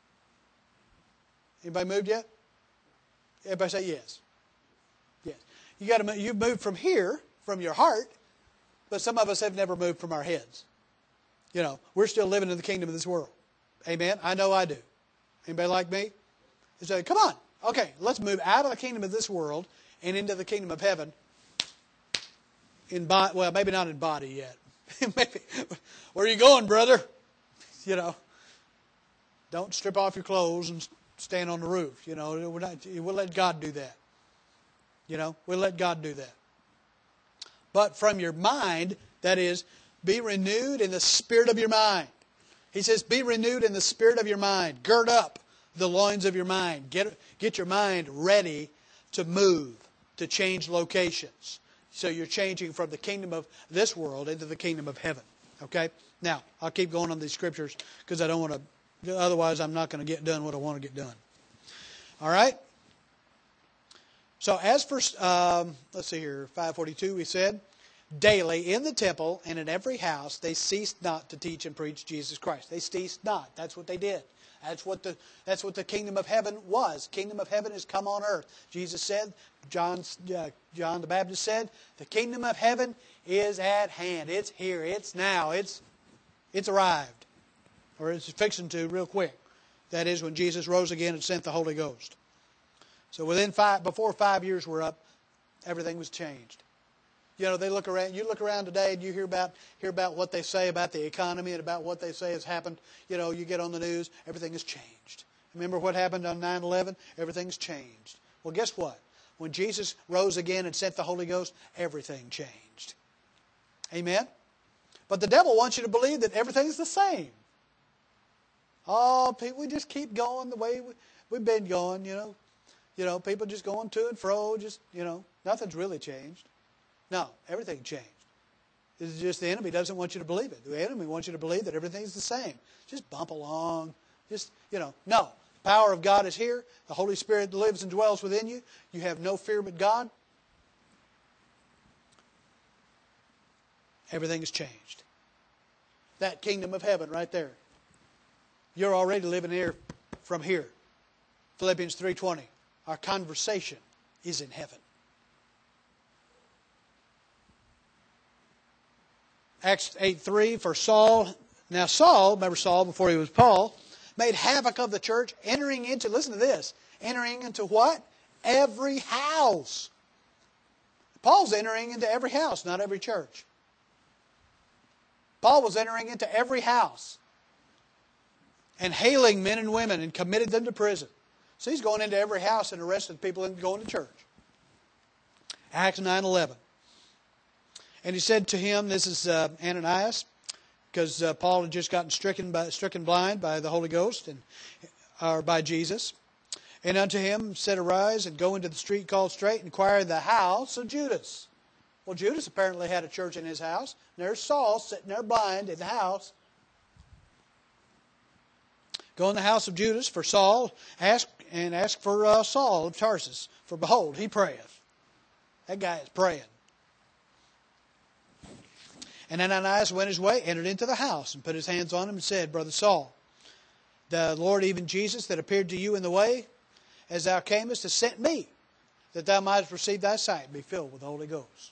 S1: Anybody moved yet? Everybody say yes. Yes. You got to. You've moved from here, from your heart, but some of us have never moved from our heads. You know, we're still living in the kingdom of this world. Amen? I know I do. Anybody like me? You say, come on. Okay, let's move out of the kingdom of this world and into the kingdom of heaven. In body, well, maybe not in body yet. Maybe. Where are you going, brother? You know, don't strip off your clothes and stand on the roof. You know, we're not, we'll let God do that. You know, we'll let God do that. But from your mind, that is, be renewed in the spirit of your mind. He says, be renewed in the spirit of your mind. Gird up the loins of your mind. Get, get your mind ready to move, to change locations. So you're changing from the kingdom of this world into the kingdom of heaven. Okay? Now, I'll keep going on these scriptures because I don't want to, otherwise I'm not going to get done what I want to get done. All right? So as for, um, let's see here, five forty-two, we said, daily in the temple and in every house they ceased not to teach and preach Jesus Christ. They ceased not. That's what they did. That's what the that's what the kingdom of heaven was. Kingdom of heaven has come on earth. Jesus said, John, uh, John the Baptist said, the kingdom of heaven is at hand. It's here. It's now. It's it's arrived. Or it's fixing to real quick. That is when Jesus rose again and sent the Holy Ghost. So within five, before five years were up, everything was changed. You know, they look around. You look around today, and you hear about hear about what they say about the economy and about what they say has happened. You know, you get on the news, everything has changed. Remember what happened on nine eleven? Everything's changed. Well, guess what? When Jesus rose again and sent the Holy Ghost, everything changed. Amen. But the devil wants you to believe that everything's the same. Oh, people, we just keep going the way we, we've been going. You know, you know, people just going to and fro. Just you know, nothing's really changed. No, everything changed. It's just the enemy doesn't want you to believe it. The enemy wants you to believe that everything's the same. Just bump along. Just, you know, no. The power of God is here. The Holy Spirit lives and dwells within you. You have no fear but God. Everything has changed. That kingdom of heaven right there. You're already living here from here. Philippians three twenty. Our conversation is in heaven. Acts eight three, for Saul, now Saul, remember Saul before he was Paul, made havoc of the church, entering into, listen to this, entering into what? Every house. Paul's entering into every house, not every church. Paul was entering into every house and hailing men and women and committed them to prison. So he's going into every house and arresting people and going to church. Acts nine eleven. And he said to him, this is uh, Ananias, because uh, Paul had just gotten stricken by, stricken blind by the Holy Ghost, and or by Jesus. And unto him said, arise and go into the street called Straight, and inquire in the house of Judas. Well, Judas apparently had a church in his house. And there's Saul sitting there blind in the house. Go in the house of Judas for Saul, ask and ask for uh, Saul of Tarsus. For behold, he prayeth. That guy is praying. And Ananias went his way, entered into the house, and put his hands on him and said, Brother Saul, the Lord, even Jesus, that appeared to you in the way, as thou camest, has sent me, that thou mightest receive thy sight and be filled with the Holy Ghost.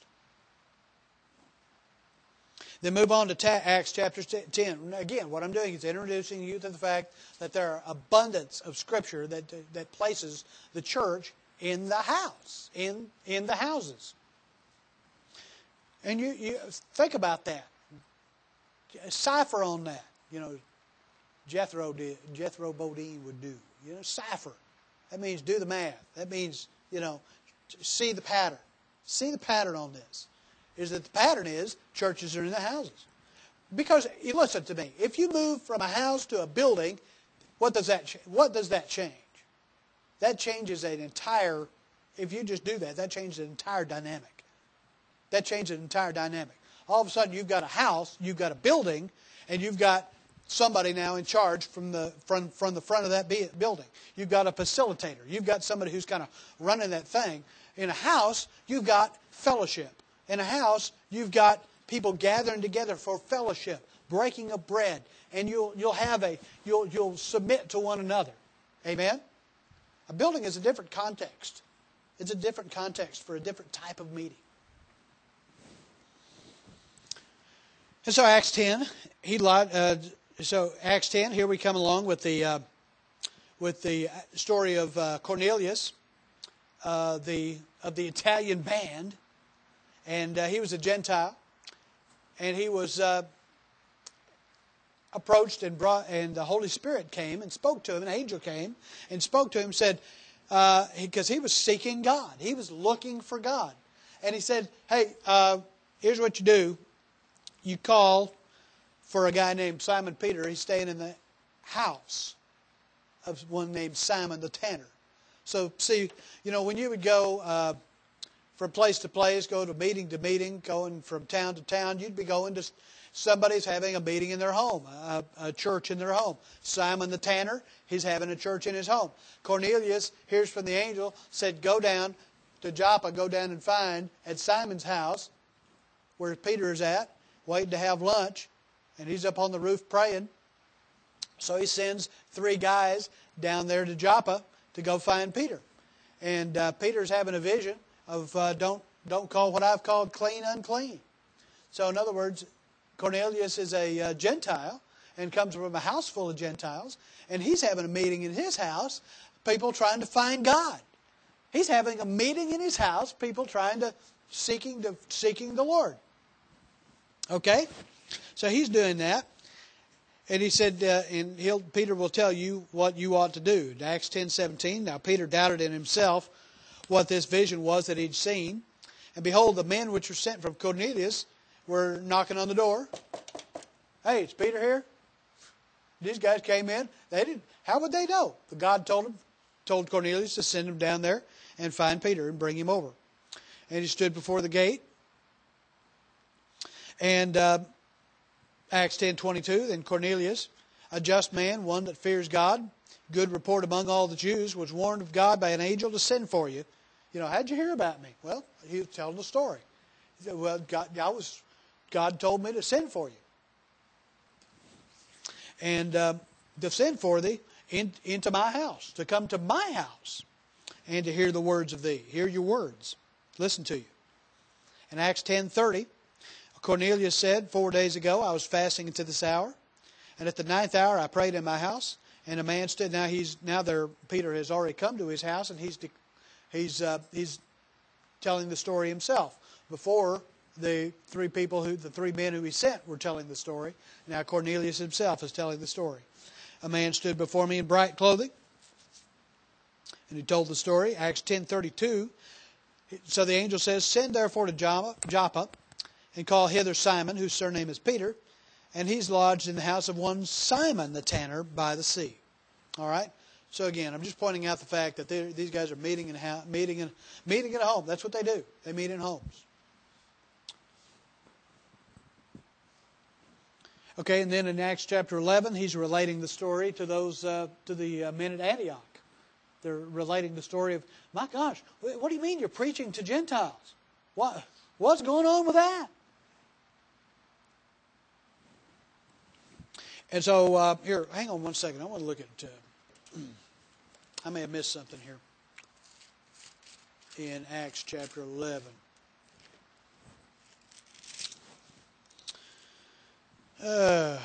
S1: Then move on to ta- Acts chapter ten. Again, what I'm doing is introducing you to the fact that there are abundance of Scripture that that places the church in the house, in, in the houses. And you, you think about that. Cipher on that. You know, Jethro did, Jethro Bodine would do. You know, cipher. That means do the math. That means, you know, see the pattern. See the pattern on this. Is that the pattern is churches are in the houses. Because, you listen to me, if you move from a house to a building, What does that ch- what does that change? That changes an entire, if you just do that, that changes an entire dynamic. That changes an entire dynamic. All of a sudden you've got a house, you've got a building, and you've got somebody now in charge from the from, from the front of that building. You've got a facilitator. You've got somebody who's kind of running that thing. In a house, you've got fellowship. In a house, you've got people gathering together for fellowship, breaking of bread, and you'll you'll have a you'll you'll submit to one another. Amen. A building is a different context. It's a different context for a different type of meeting. And so Acts ten, he uh, so Acts ten. Here we come along with the uh, with the story of uh, Cornelius, uh, the of the Italian band, and uh, he was a Gentile, and he was uh, approached and brought, and the Holy Spirit came and spoke to him. An angel came and spoke to him, said, uh, because he was seeking God, he was looking for God, and he said, "Hey, uh, here's what you do. You call for a guy named Simon Peter. He's staying in the house of one named Simon the tanner." So, see, you know, when you would go uh, from place to place, go to meeting to meeting, going from town to town, you'd be going to somebody's having a meeting in their home, a, a church in their home. Simon the tanner, he's having a church in his home. Cornelius hears from the angel, said, "Go down to Joppa, go down and find at Simon's house, where Peter is at, waiting to have lunch," and he's up on the roof praying. So he sends three guys down there to Joppa to go find Peter. And uh, Peter's having a vision of uh, don't don't call what I've called clean unclean. So in other words, Cornelius is a uh, Gentile and comes from a house full of Gentiles, and he's having a meeting in his house, people trying to find God. He's having a meeting in his house, people trying to seeking to seeking the Lord. Okay, so he's doing that, and he said, uh, and he'll, Peter will tell you what you ought to do. Acts ten seventeen. Now Peter doubted in himself what this vision was that he'd seen, and behold, the men which were sent from Cornelius were knocking on the door. "Hey, it's Peter here." These guys came in. They didn't. How would they know? But God told him, told Cornelius to send him down there and find Peter and bring him over. And he stood before the gate. And uh, Acts ten twenty-two, then Cornelius, a just man, one that fears God, good report among all the Jews, was warned of God by an angel to send for you. You know, how'd you hear about me? Well, he was telling the story. He said, well, God, I was, God told me to send for you. And uh, to send for thee in, into my house, to come to my house, and to hear the words of thee. Hear your words. Listen to you. In Acts ten thirty, Cornelius said, "Four days ago I was fasting unto this hour, and at the ninth hour I prayed in my house, and a man stood." Now he's now there. Peter has already come to his house, and he's he's uh, he's telling the story himself. Before, the three people who the three men who he sent were telling the story. Now Cornelius himself is telling the story. "A man stood before me in bright clothing," and he told the story. Acts ten thirty-two. So the angel says, "Send therefore to Joppa, and call hither Simon, whose surname is Peter, and he's lodged in the house of one Simon the tanner by the sea." All right. So again, I'm just pointing out the fact that these guys are meeting in a meeting in meeting in a home. That's what they do. They meet in homes. Okay, and then in Acts chapter eleven, he's relating the story to those uh, to the uh, men at Antioch. They're relating the story of, my gosh, what do you mean you're preaching to Gentiles? What what's going on with that? And so, uh, here, hang on one second. I want to look at, uh, I may have missed something here in Acts chapter eleven. Uh,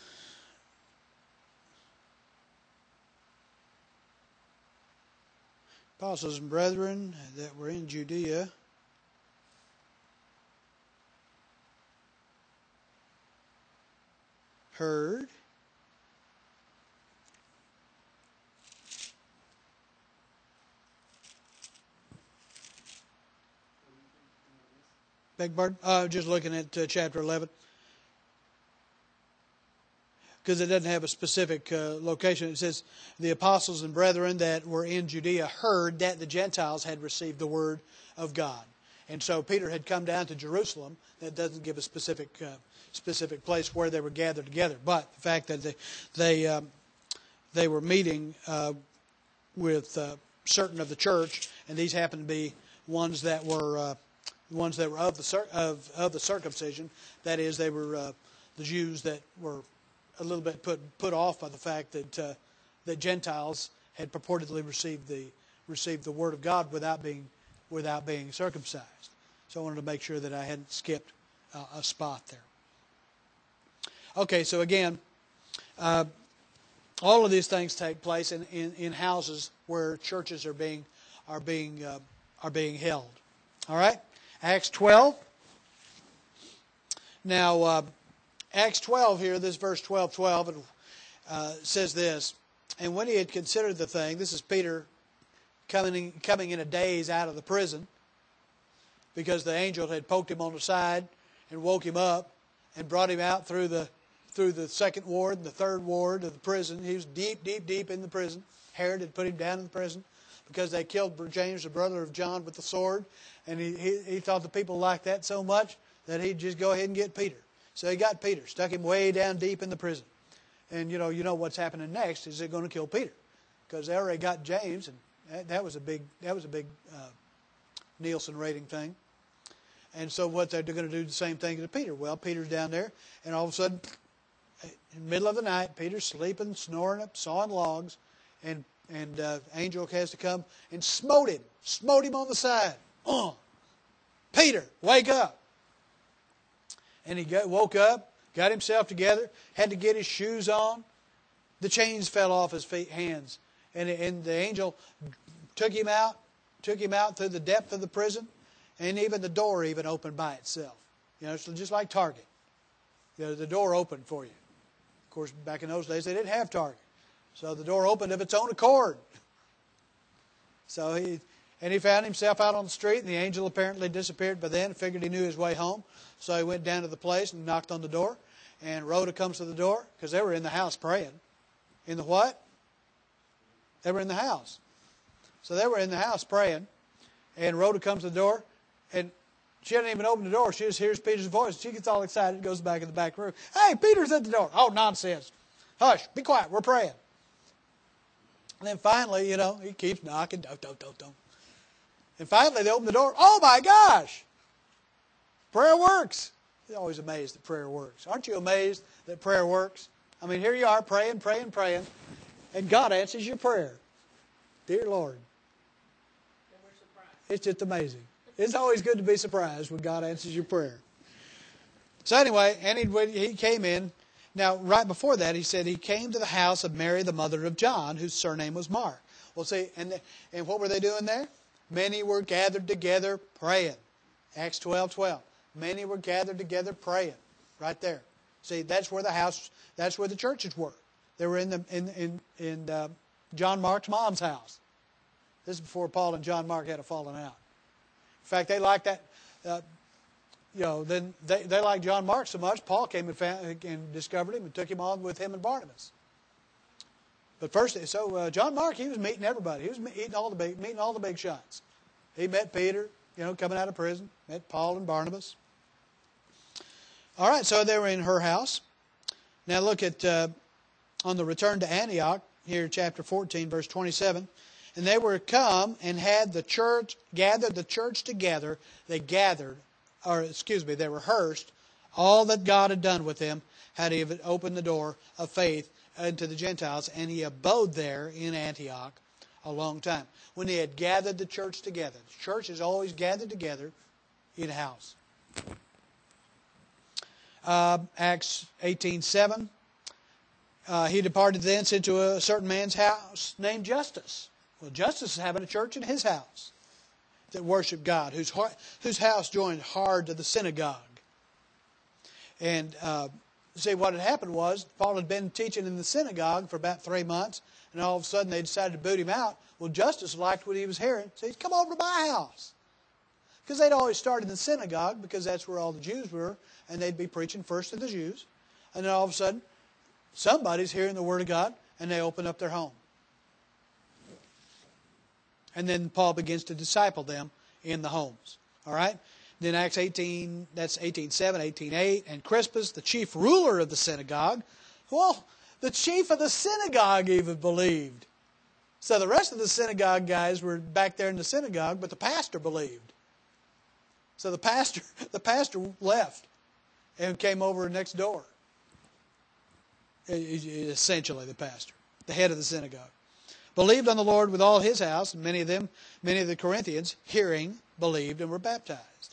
S1: apostles and brethren that were in Judea heard Beg pardon? Uh, just looking at uh, chapter eleven. because it doesn't have a specific uh, location. It says, the apostles and brethren that were in Judea heard that the Gentiles had received the word of God. And so Peter had come down to Jerusalem. That doesn't give a specific uh, specific place where they were gathered together. But the fact that they they, um, they were meeting uh, with uh, certain of the church, and these happened to be ones that were uh, ones that were of the cir- of of the circumcision. That is, they were uh, the Jews that were a little bit put put off by the fact that uh, that Gentiles had purportedly received the received the word of God without being without being circumcised. So I wanted to make sure that I hadn't skipped uh, a spot there. Okay, so again, uh, all of these things take place in, in, in houses where churches are being are being uh, are being held. All right, Acts twelve. Now, uh, Acts twelve here, this verse twelve, twelve, it, uh, says this: and when he had considered the thing, this is Peter coming in, coming in a daze out of the prison, because the angel had poked him on the side and woke him up and brought him out through the through the second ward and the third ward of the prison. He was deep, deep, deep in the prison. Herod had put him down in the prison because they killed James, the brother of John, with the sword. And he, he, he thought the people liked that so much that he'd just go ahead and get Peter. So he got Peter, stuck him way down deep in the prison. And you know, you know what's happening next is they're going to kill Peter, because they already got James, and that, that was a big that was a big uh, Nielsen rating thing. And so what they're going to do the same thing to Peter. Well, Peter's down there, and all of a sudden, in the middle of the night, Peter's sleeping, snoring up, sawing logs, and and uh, angel has to come and smote him, smote him on the side. Uh, Peter, wake up! And he got, woke up, got himself together, had to get his shoes on. The chains fell off his feet, hands, and and the angel took him out, took him out through the depth of the prison. And even the door even opened by itself. You know, it's just like Target. You know, the door opened for you. Of course, back in those days, they didn't have Target. So the door opened of its own accord. So he, and he found himself out on the street, and the angel apparently disappeared by then, figured he knew his way home. So he went down to the place and knocked on the door. And Rhoda comes to the door, because they were in the house praying. In the what? They were in the house. So they were in the house praying. And Rhoda comes to the door. And she hadn't even opened the door. She just hears Peter's voice. She gets all excited, goes back in the back room. Hey, Peter's at the door. Oh, nonsense. Hush, be quiet. We're praying. And then finally, you know, he keeps knocking. Don't, don't, don't, don't. And finally, they open the door. Oh, my gosh. Prayer works. You're always amazed that prayer works. Aren't you amazed that prayer works? I mean, here you are praying, praying, praying. And God answers your prayer. Dear Lord.
S2: And we're surprised.
S1: It's just amazing. It's always good to be surprised when God answers your prayer. So anyway, and he, he came in. Now, right before that, he said he came to the house of Mary, the mother of John, whose surname was Mark. Well, see, and, and what were they doing there? Many were gathered together praying. Acts twelve, twelve. Many were gathered together praying. Right there. See, that's where the house, that's where the churches were. They were in the in in, in uh, John Mark's mom's house. This is before Paul and John Mark had a falling out. In fact, they liked that, uh, you know, then they, they liked John Mark so much, Paul came and, found, and discovered him and took him on with him and Barnabas. But first, so uh, John Mark, he was meeting everybody. He was meeting all the big, meeting all the big shots. He met Peter, you know, coming out of prison, met Paul and Barnabas. All right, so they were in her house. Now look at, uh, on the return to Antioch, here chapter fourteen, verse twenty-seven. And they were come and had the church, gathered the church together. They gathered, or excuse me, they rehearsed all that God had done with them, how He had opened the door of faith unto the Gentiles. And He abode there in Antioch a long time. When He had gathered the church together. The church is always gathered together in a house. Uh, Acts eighteen seven. Uh, he departed thence into a certain man's house named Justus. Well, Justus is having a church in his house that worshiped God, whose whose house joined hard to the synagogue. And uh, see, what had happened was Paul had been teaching in the synagogue for about three months, and all of a sudden they decided to boot him out. Well, Justus liked what he was hearing, so he said, "Come over to my house." Because they'd always started in the synagogue, because that's where all the Jews were, and they'd be preaching first to the Jews. And then all of a sudden, Somebody's hearing the Word of God, and they open up their home. And then Paul begins to disciple them in the homes. All right? Then Acts eighteen, that's eighteen seven, eighteen eight, and Crispus, the chief ruler of the synagogue. Well, the chief of the synagogue even believed. So the rest of the synagogue guys were back there in the synagogue, but the pastor believed. So the pastor, the pastor left and came over next door. Essentially the pastor, the head of the synagogue. Believed on the Lord with all his house, and many of them, many of the Corinthians, hearing, believed and were baptized.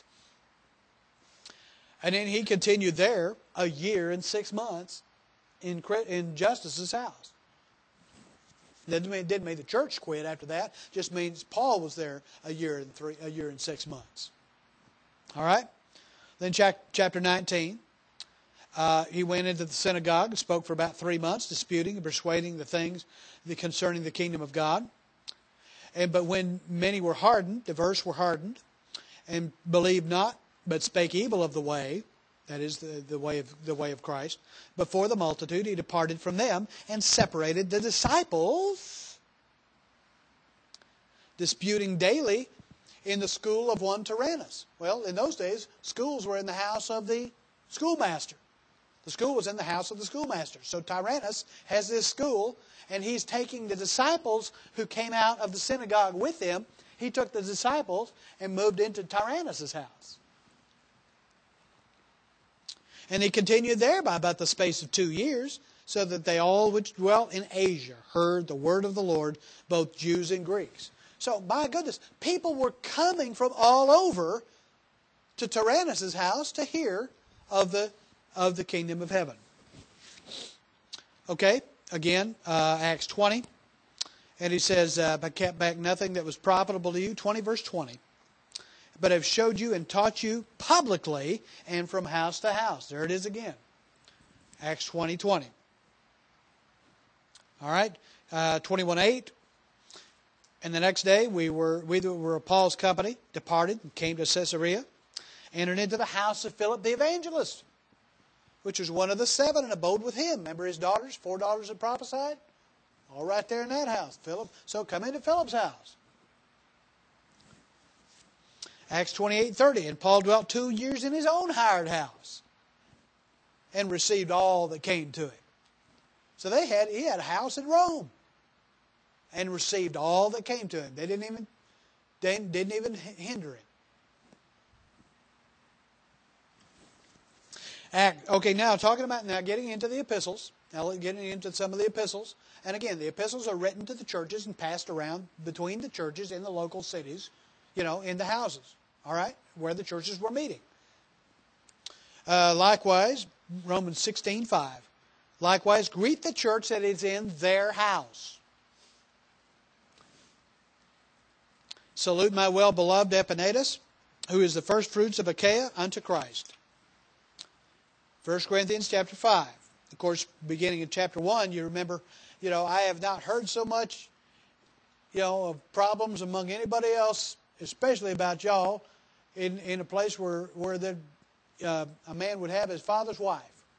S1: And then he continued there a year and six months in, in Justus's house. Didn't mean, didn't mean the church quit after that. Just means Paul was there a year and three, a year and six months. All right. Then chapter nineteen, uh, he went into the synagogue and spoke for about three months, disputing and persuading the things concerning the kingdom of God. And but when many were hardened, diverse were hardened, and believed not, but spake evil of the way, that is the, the way of the way of Christ, before the multitude, he departed from them and separated the disciples, disputing daily in the school of one Tyrannus. Well, in those days, schools were in the house of the schoolmaster. The school was in the house of the schoolmaster. So Tyrannus has this school, and he's taking the disciples who came out of the synagogue with him. He took the disciples and moved into Tyrannus' house. And he continued there by about the space of two years, so that they all which dwelt in Asia heard the word of the Lord, both Jews and Greeks. So, my goodness, people were coming from all over to Tyrannus' house to hear of the of the kingdom of heaven. Okay, again, uh, Acts twenty. And he says, uh, but kept back nothing that was profitable to you. twenty verse twenty. But have showed you and taught you publicly and from house to house. There it is again. Acts twenty twenty. All right, uh, twenty-one eight. And the next day we were we were of Paul's company, departed and came to Caesarea, entered into the house of Philip the evangelist, which was one of the seven, and abode with him. Remember his daughters, four daughters that prophesied? All right there in that house, Philip. So come into Philip's house. Acts twenty-eight thirty. And Paul dwelt two years in his own hired house and received all that came to him. So they had he had a house in Rome and received all that came to him. They didn't even they didn't even hinder him. Act, okay, now talking about now getting into the epistles. Now getting into some of the epistles. And again, the epistles are written to the churches and passed around between the churches in the local cities, you know, in the houses, all right, where the churches were meeting. Uh, likewise, Romans sixteen five. Likewise, greet the church that is in their house. Salute my well-beloved Epaenetus, who is the first fruits of Achaia unto Christ. First Corinthians chapter five. Of course, beginning in chapter one, you remember, you know, I have not heard so much, you know, of problems among anybody else, especially about y'all, in, in a place where, where the, uh, a man would have his father's wife.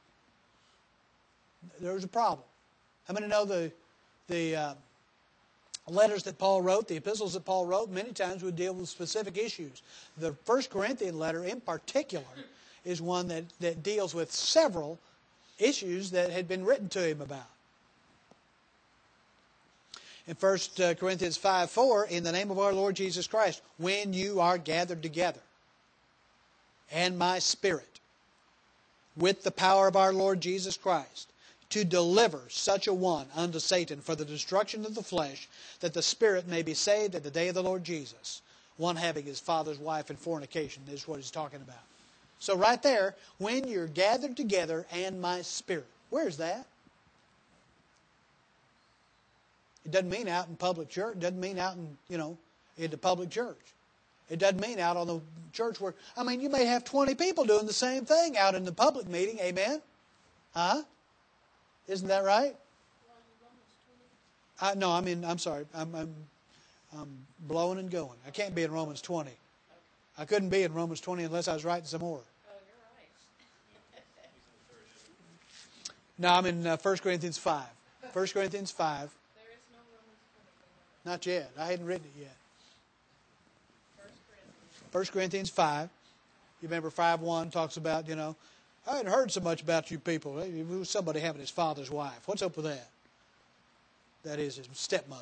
S1: There was a problem. How many know the, the uh, letters that Paul wrote, the epistles that Paul wrote, many times would deal with specific issues. The First Corinthian letter in particular is one that, that deals with several issues that had been written to him about. In First Corinthians five four, in the name of our Lord Jesus Christ, when you are gathered together, and my spirit, with the power of our Lord Jesus Christ, to deliver such a one unto Satan for the destruction of the flesh, that the spirit may be saved at the day of the Lord Jesus. One having his father's wife in fornication is what he's talking about. So right there, when you're gathered together and my spirit. Where's that? It doesn't mean out in public church. It doesn't mean out in, you know, in the public church. It doesn't mean out on the church where, I mean, you may have twenty people doing the same thing out in the public meeting. Amen? Huh? Isn't that right? I, no, I mean, I'm sorry. I'm, I'm, I'm blowing and going. I can't be in Romans twenty. I couldn't be in Romans twenty unless I was writing some more.
S2: Oh, you're right.
S1: No, I'm in uh, First Corinthians five. First Corinthians five.
S2: There is no Romans twenty.
S1: Not yet. I hadn't written it yet.
S2: First Corinthians.
S1: First Corinthians five. You remember five one talks about, you know, I hadn't heard so much about you people. It was somebody having his father's wife. What's up with that? That is his stepmother.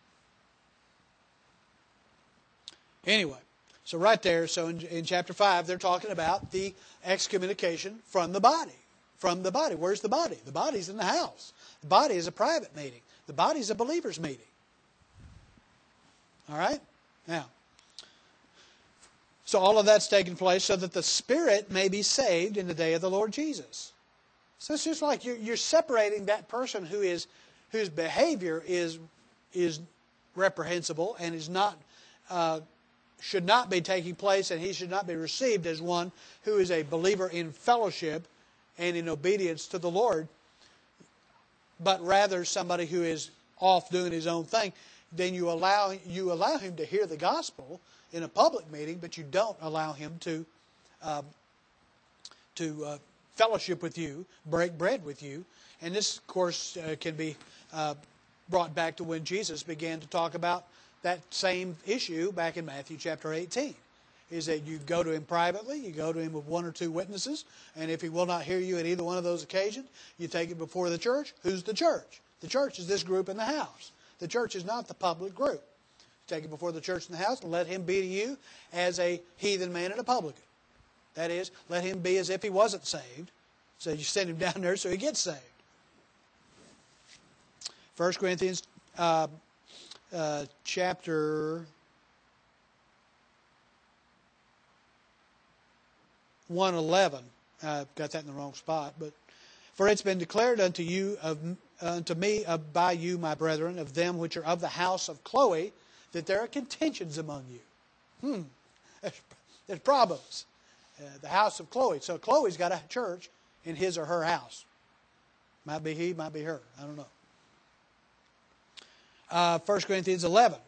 S1: Anyway, so right there, so in, in chapter five, they're talking about the excommunication from the body. From the body. Where's the body? The body's in the house. The body is a private meeting. The body's a believer's meeting. All right? Now, so all of that's taking place so that the spirit may be saved in the day of the Lord Jesus. So it's just like you're, you're separating that person who is whose behavior is is reprehensible and is not uh, should not be taking place, and he should not be received as one who is a believer in fellowship and in obedience to the Lord, but rather somebody who is off doing his own thing. Then you allow you allow him to hear the gospel in a public meeting, but you don't allow him to um, to uh, fellowship with you, break bread with you. And this, of course, uh, can be uh, brought back to when Jesus began to talk about that same issue back in Matthew chapter eighteen. Is that you go to him privately, you go to him with one or two witnesses, and if he will not hear you at either one of those occasions, you take it before the church. Who's the church? The church is this group in the house. The church is not the public group. Take it before the church in the house and let him be to you as a heathen man and a publican. That is, let him be as if he wasn't saved. So you send him down there so he gets saved. First Corinthians uh, uh, chapter one eleven. I've got that in the wrong spot, but for it's been declared unto you of unto me of, by you, my brethren, of them which are of the house of Chloe, that there are contentions among you. Hmm. There's, there's problems. Uh, the house of Chloe. So Chloe's got a church in his or her house. Might be he, might be her. I don't know. Uh, First Corinthians eleven.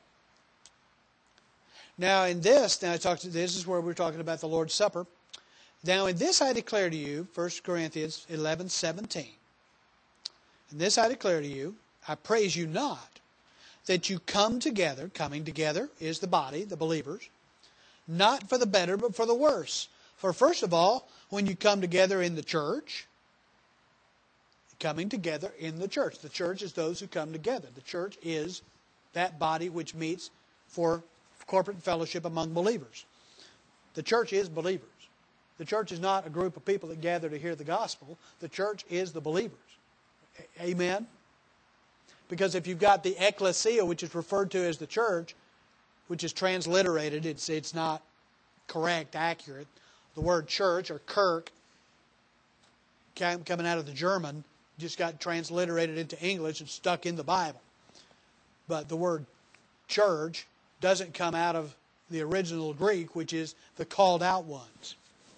S1: Now in this, now I talked to, this is where we're talking about the Lord's Supper. Now in this I declare to you, First Corinthians eleven seventeen. In this I declare to you, I praise you not, that you come together, coming together is the body, the believers, not for the better, but for the worse. For first of all, when you come together in the church, coming together in the church. The church is those who come together. The church is that body which meets for corporate fellowship among believers. The church is believers. The church is not a group of people that gather to hear the gospel. The church is the believers. Amen? Because if you've got the ecclesia, which is referred to as the church, which is transliterated, it's it's not correct, accurate. The word church or Kirk, coming out of the German, just got transliterated into English and stuck in the Bible. But the word church doesn't come out of the original Greek, which is the called out ones.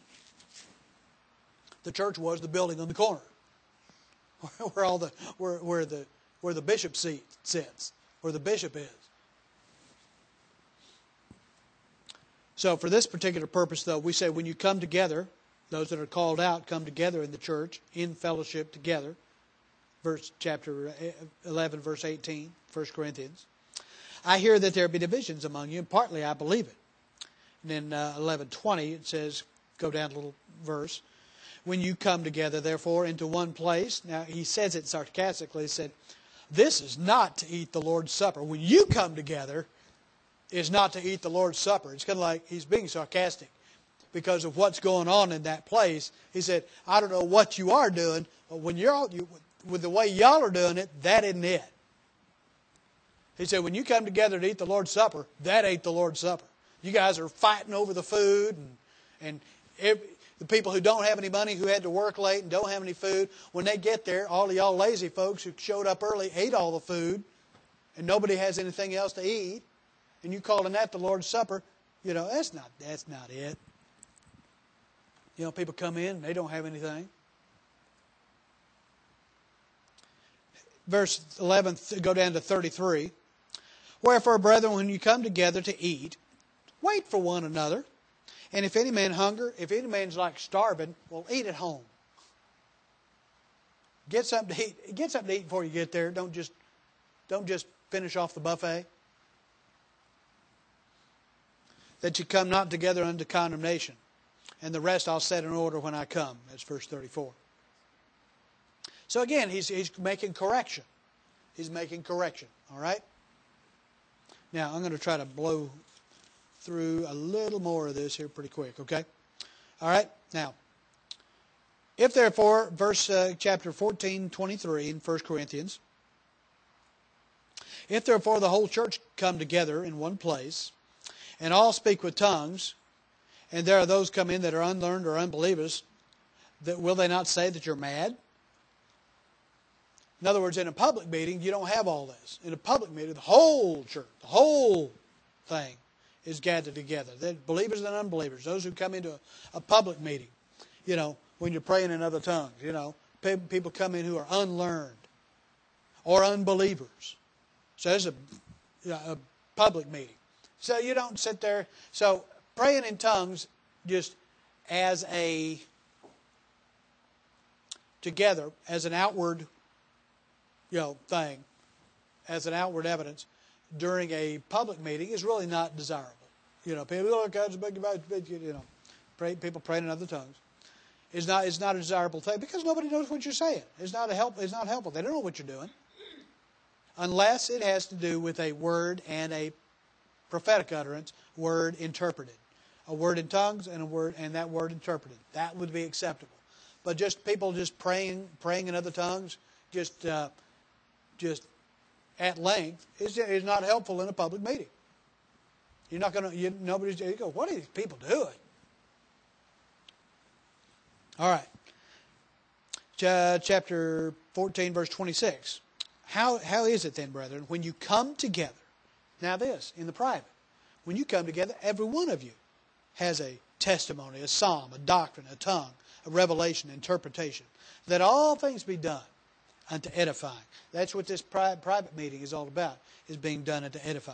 S1: The church was the building on the corner, where all the where, where the where the bishop seat sits, where the bishop is. So for this particular purpose, though, we say when you come together, those that are called out come together in the church, in fellowship together. Verse chapter eleven, verse eighteen, First Corinthians. I hear that there be divisions among you, and partly I believe it. And then uh, eleven twenty, it says, go down a little verse. When you come together, therefore, into one place. Now, he says it sarcastically. He said, this is not to eat the Lord's Supper. When you come together, it's not to eat the Lord's Supper. It's kind of like he's being sarcastic because of what's going on in that place. He said, I don't know what you are doing, but when you're all, you, with the way y'all are doing it, that isn't it. He said, when you come together to eat the Lord's Supper, that ain't the Lord's Supper. You guys are fighting over the food, and and every, the people who don't have any money, who had to work late and don't have any food, when they get there, all of y'all lazy folks who showed up early ate all the food, and nobody has anything else to eat, and you calling that the Lord's Supper, you know, that's not that's not it. You know, people come in and they don't have anything. Verse eleven, go down to thirty-three. Wherefore, brethren, when you come together to eat, wait for one another. And if any man hunger, if any man's like starving, well, eat at home. Get something to eat. Get something to eat before you get there. Don't just don't just finish off the buffet. That you come not together unto condemnation, and the rest I'll set in order when I come. That's verse thirty-four. So again, he's he's making correction. He's making correction. All right. Now I'm going to try to blow through a little more of this here pretty quick. Okay. All right. Now, if therefore, verse uh, chapter fourteen, twenty-three in First Corinthians. If therefore the whole church come together in one place, and all speak with tongues, and there are those come in that are unlearned or unbelievers, that will they not say that you're mad? In other words, in a public meeting, you don't have all this. In a public meeting, the whole church, the whole thing is gathered together. The believers and unbelievers, those who come into a, a public meeting, you know, when you're praying in other tongues, you know, people come in who are unlearned or unbelievers. So it's a, you know, a public meeting. So you don't sit there. So praying in tongues just as a, together, as an outward, you know, thing, as an outward evidence during a public meeting is really not desirable. You know, people, oh, God's big about, you know, pray, people praying in other tongues. It's not, it's not a desirable thing because nobody knows what you're saying. It's not a help. It's not helpful. They don't know what you're doing, unless it has to do with a word and a prophetic utterance, word interpreted, a word in tongues and a word and that word interpreted. That would be acceptable. But just people just praying, praying in other tongues, just, uh, just at length, is is not helpful in a public meeting. You're not going to. You, nobody's. You go. What are these people doing? All right. Ch- chapter fourteen, verse twenty-six. How how is it then, brethren, when you come together? Now this, in the private, when you come together, every one of you has a testimony, a psalm, a doctrine, a tongue, a revelation, interpretation. That all things be done unto edifying. That's what this pri- private meeting is all about, is being done unto edifying.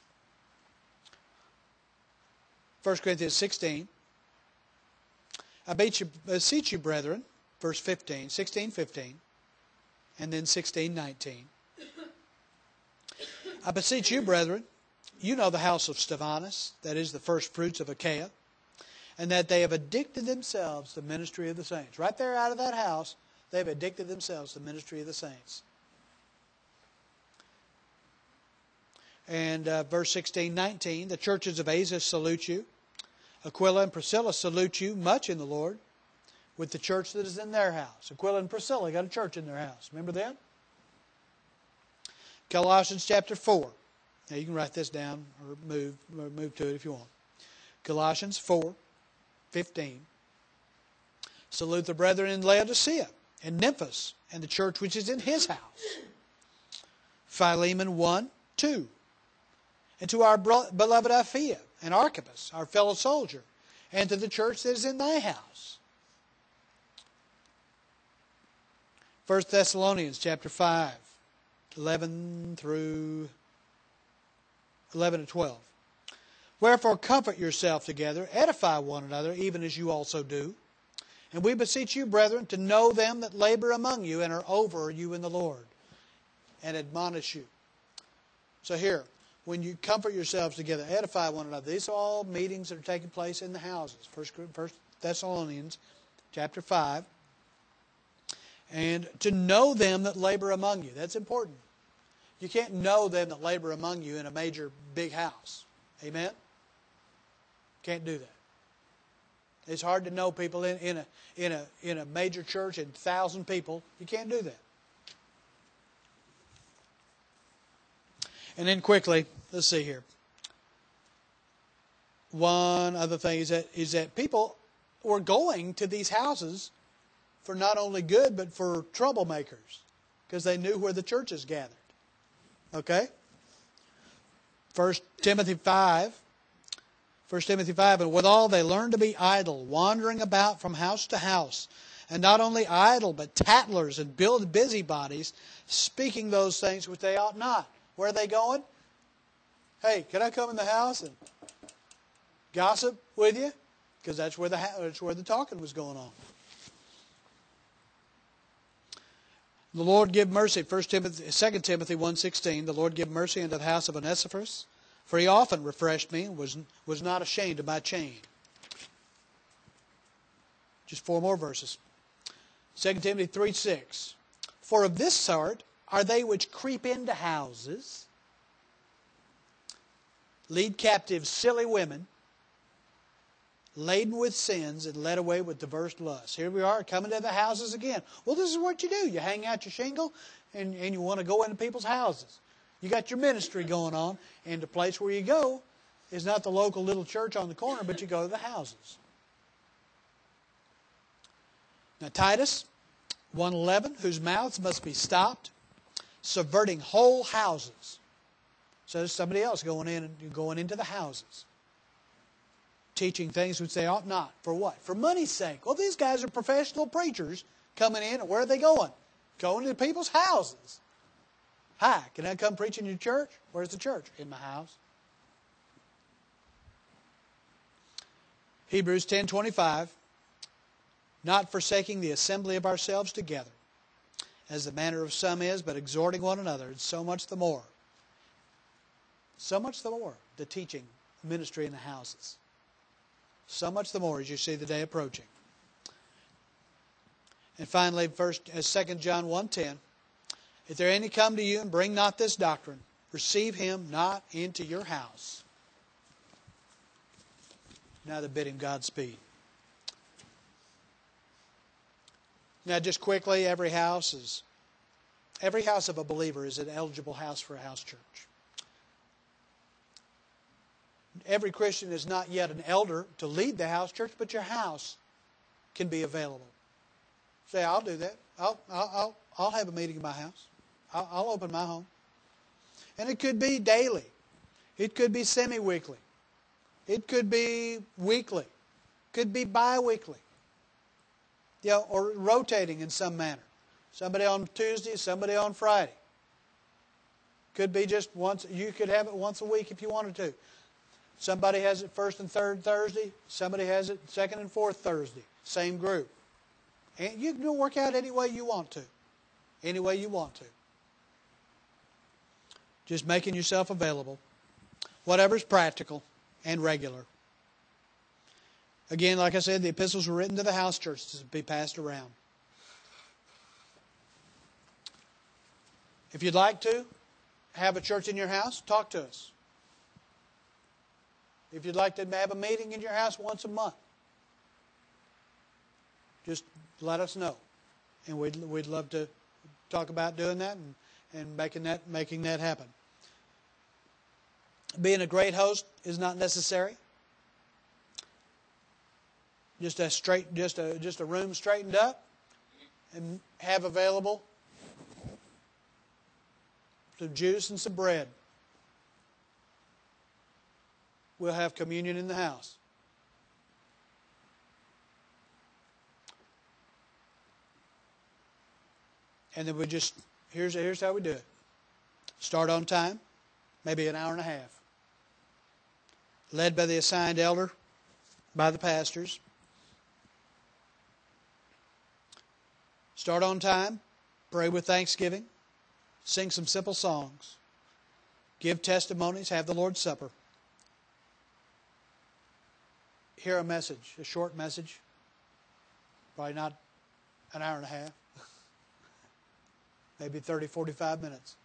S1: First Corinthians sixteen. I beseech you, brethren, verse fifteen, sixteen, fifteen, and then sixteen, nineteen. I beseech you, brethren, you know the house of Stephanas, that is the first fruits of Achaia, and that they have addicted themselves to the ministry of the saints. Right there out of that house, they've addicted themselves to the ministry of the saints. And uh, verse sixteen, nineteen, the churches of Asia salute you. Aquila and Priscilla salute you much in the Lord with the church that is in their house. Aquila and Priscilla got a church in their house. Remember them? Colossians chapter four. Now you can write this down or move, or move to it if you want. Colossians four, fifteen. Salute the brethren in Laodicea and Nymphas and the church which is in his house. Philemon one, two. And to our beloved Apphia and Archippus, our fellow soldier, and to the church that is in thy house. First Thessalonians chapter five, eleven through eleven and twelve. Wherefore comfort yourself together, edify one another, even as you also do. And we beseech you, brethren, to know them that labor among you and are over you in the Lord, and admonish you. So here, when you comfort yourselves together, edify one another. These are all meetings that are taking place in the houses. First, First Thessalonians chapter five. And to know them that labor among you. That's important. You can't know them that labor among you in a major big house. Amen? Can't do that. It's hard to know people in, in, a, in, a, in a major church and thousand people. You can't do that. And then quickly, let's see here. One other thing is that is that people were going to these houses for not only good, but for troublemakers, because they knew where the churches gathered. Okay? First Timothy five. First Timothy five, and withal they learn to be idle, wandering about from house to house. And not only idle, but tattlers and build busybodies, speaking those things which they ought not. Where are they going? Hey, can I come in the house and gossip with you? Because that's where the that's where the talking was going on. The Lord give mercy, First Timothy, Second Timothy one sixteen, the Lord give mercy unto the house of Onesiphorus, for he often refreshed me and was, was not ashamed of my chain. Just four more verses. Second Timothy three six, for of this sort are they which creep into houses, lead captive silly women, laden with sins and led away with diverse lusts. Here we are coming to the houses again. Well, this is what you do. You hang out your shingle and, and you want to go into people's houses. You got your ministry going on, and the place where you go is not the local little church on the corner, but you go to the houses. Now Titus one eleven, whose mouths must be stopped, subverting whole houses. So there's somebody else going in and going into the houses, teaching things which they ought not. For what? For money's sake. Well, these guys are professional preachers coming in, and where are they going? Going to people's houses. Hi, can I come preach in your church? Where's the church? In my house. Hebrews ten twenty-five, not forsaking the assembly of ourselves together, as the manner of some is, but exhorting one another, and so much the more. So much the more, the teaching, ministry in the houses. So much the more as you see the day approaching. And finally, first, as Second John one ten, if there any come to you and bring not this doctrine, receive him not into your house. Now to bid him Godspeed. Now just quickly, every house is, every house of a believer is an eligible house for a house church. Every Christian is not yet an elder to lead the house church, but your house can be available. Say, I'll do that. I'll, I'll, I'll, I'll have a meeting in my house. I'll, I'll open my home. And it could be daily. It could be semi-weekly. It could be weekly. It could be bi-weekly. You know, or rotating in some manner. Somebody on Tuesday, somebody on Friday. Could be just once. You could have it once a week if you wanted to. Somebody has it first and third Thursday. Somebody has it second and fourth Thursday. Same group. And you can work out any way you want to. Any way you want to. Just making yourself available. Whatever's practical and regular. Again, like I said, the epistles were written to the house churches to be passed around. If you'd like to have a church in your house, talk to us. If you'd like to have a meeting in your house once a month, just let us know. And we'd, we'd love to talk about doing that and, and making that making that happen. Being a great host is not necessary. Just a straight, just a just a room straightened up, and have available some juice and some bread. We'll have communion in the house. And then we just, here's, here's how we do it. Start on time, maybe an hour and a half. Led by the assigned elder, by the pastors. Start on time, pray with thanksgiving, sing some simple songs, give testimonies, have the Lord's Supper. Hear a message, a short message, probably not an hour and a half, maybe thirty, forty-five minutes.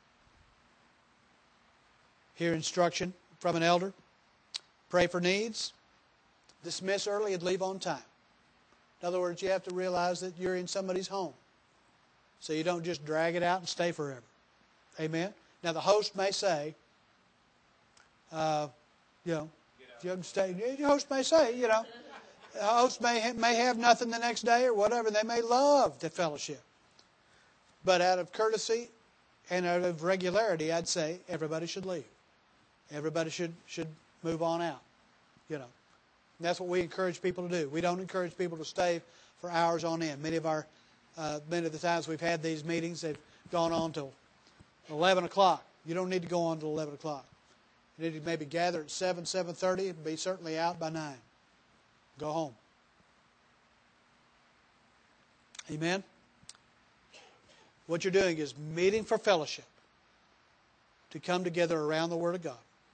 S1: Hear instruction from an elder, pray for needs, dismiss early and leave on time. In other words, you have to realize that you're in somebody's home, so you don't just drag it out and stay forever. Amen? Now the host may say, uh, you know, if you stay, the host may say, you know, the host may ha- may have nothing the next day or whatever. They may love the fellowship. But out of courtesy and out of regularity, I'd say everybody should leave. Everybody should should move on out. You know, and that's what we encourage people to do. We don't encourage people to stay for hours on end. Many of our uh, many of the times we've had these meetings, they've gone on till eleven o'clock. You don't need to go on till eleven o'clock. You need to maybe gather at seven, seven thirty, and be certainly out by nine. Go home. Amen? What you're doing is meeting for fellowship, to come together around the Word of God.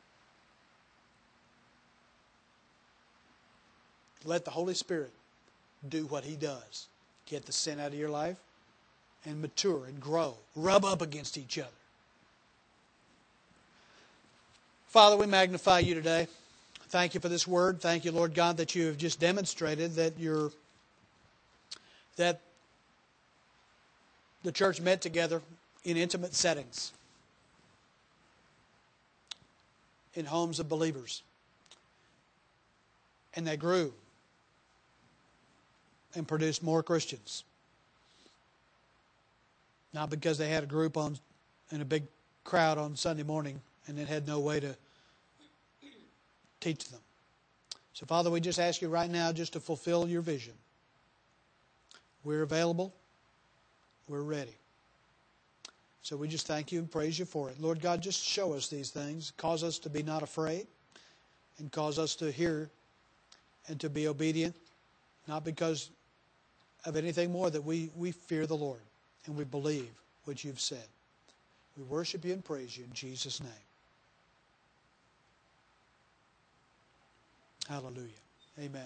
S1: Let the Holy Spirit do what He does. Get the sin out of your life and mature and grow. Rub up against each other. Father, we magnify You today. Thank You for this word. Thank You, Lord God, that You have just demonstrated that you're, that the church met together in intimate settings, in homes of believers. And they grew and produced more Christians. Not because they had a group on and a big crowd on Sunday morning and then had no way to teach them. So, Father, we just ask You right now just to fulfill Your vision. We're available. We're ready. So we just thank You and praise You for it. Lord God, just show us these things. Cause us to be not afraid. And cause us to hear and to be obedient. Not because of anything more, that we, we fear the Lord. And we believe what You've said. We worship You and praise You in Jesus' name. Hallelujah. Amen.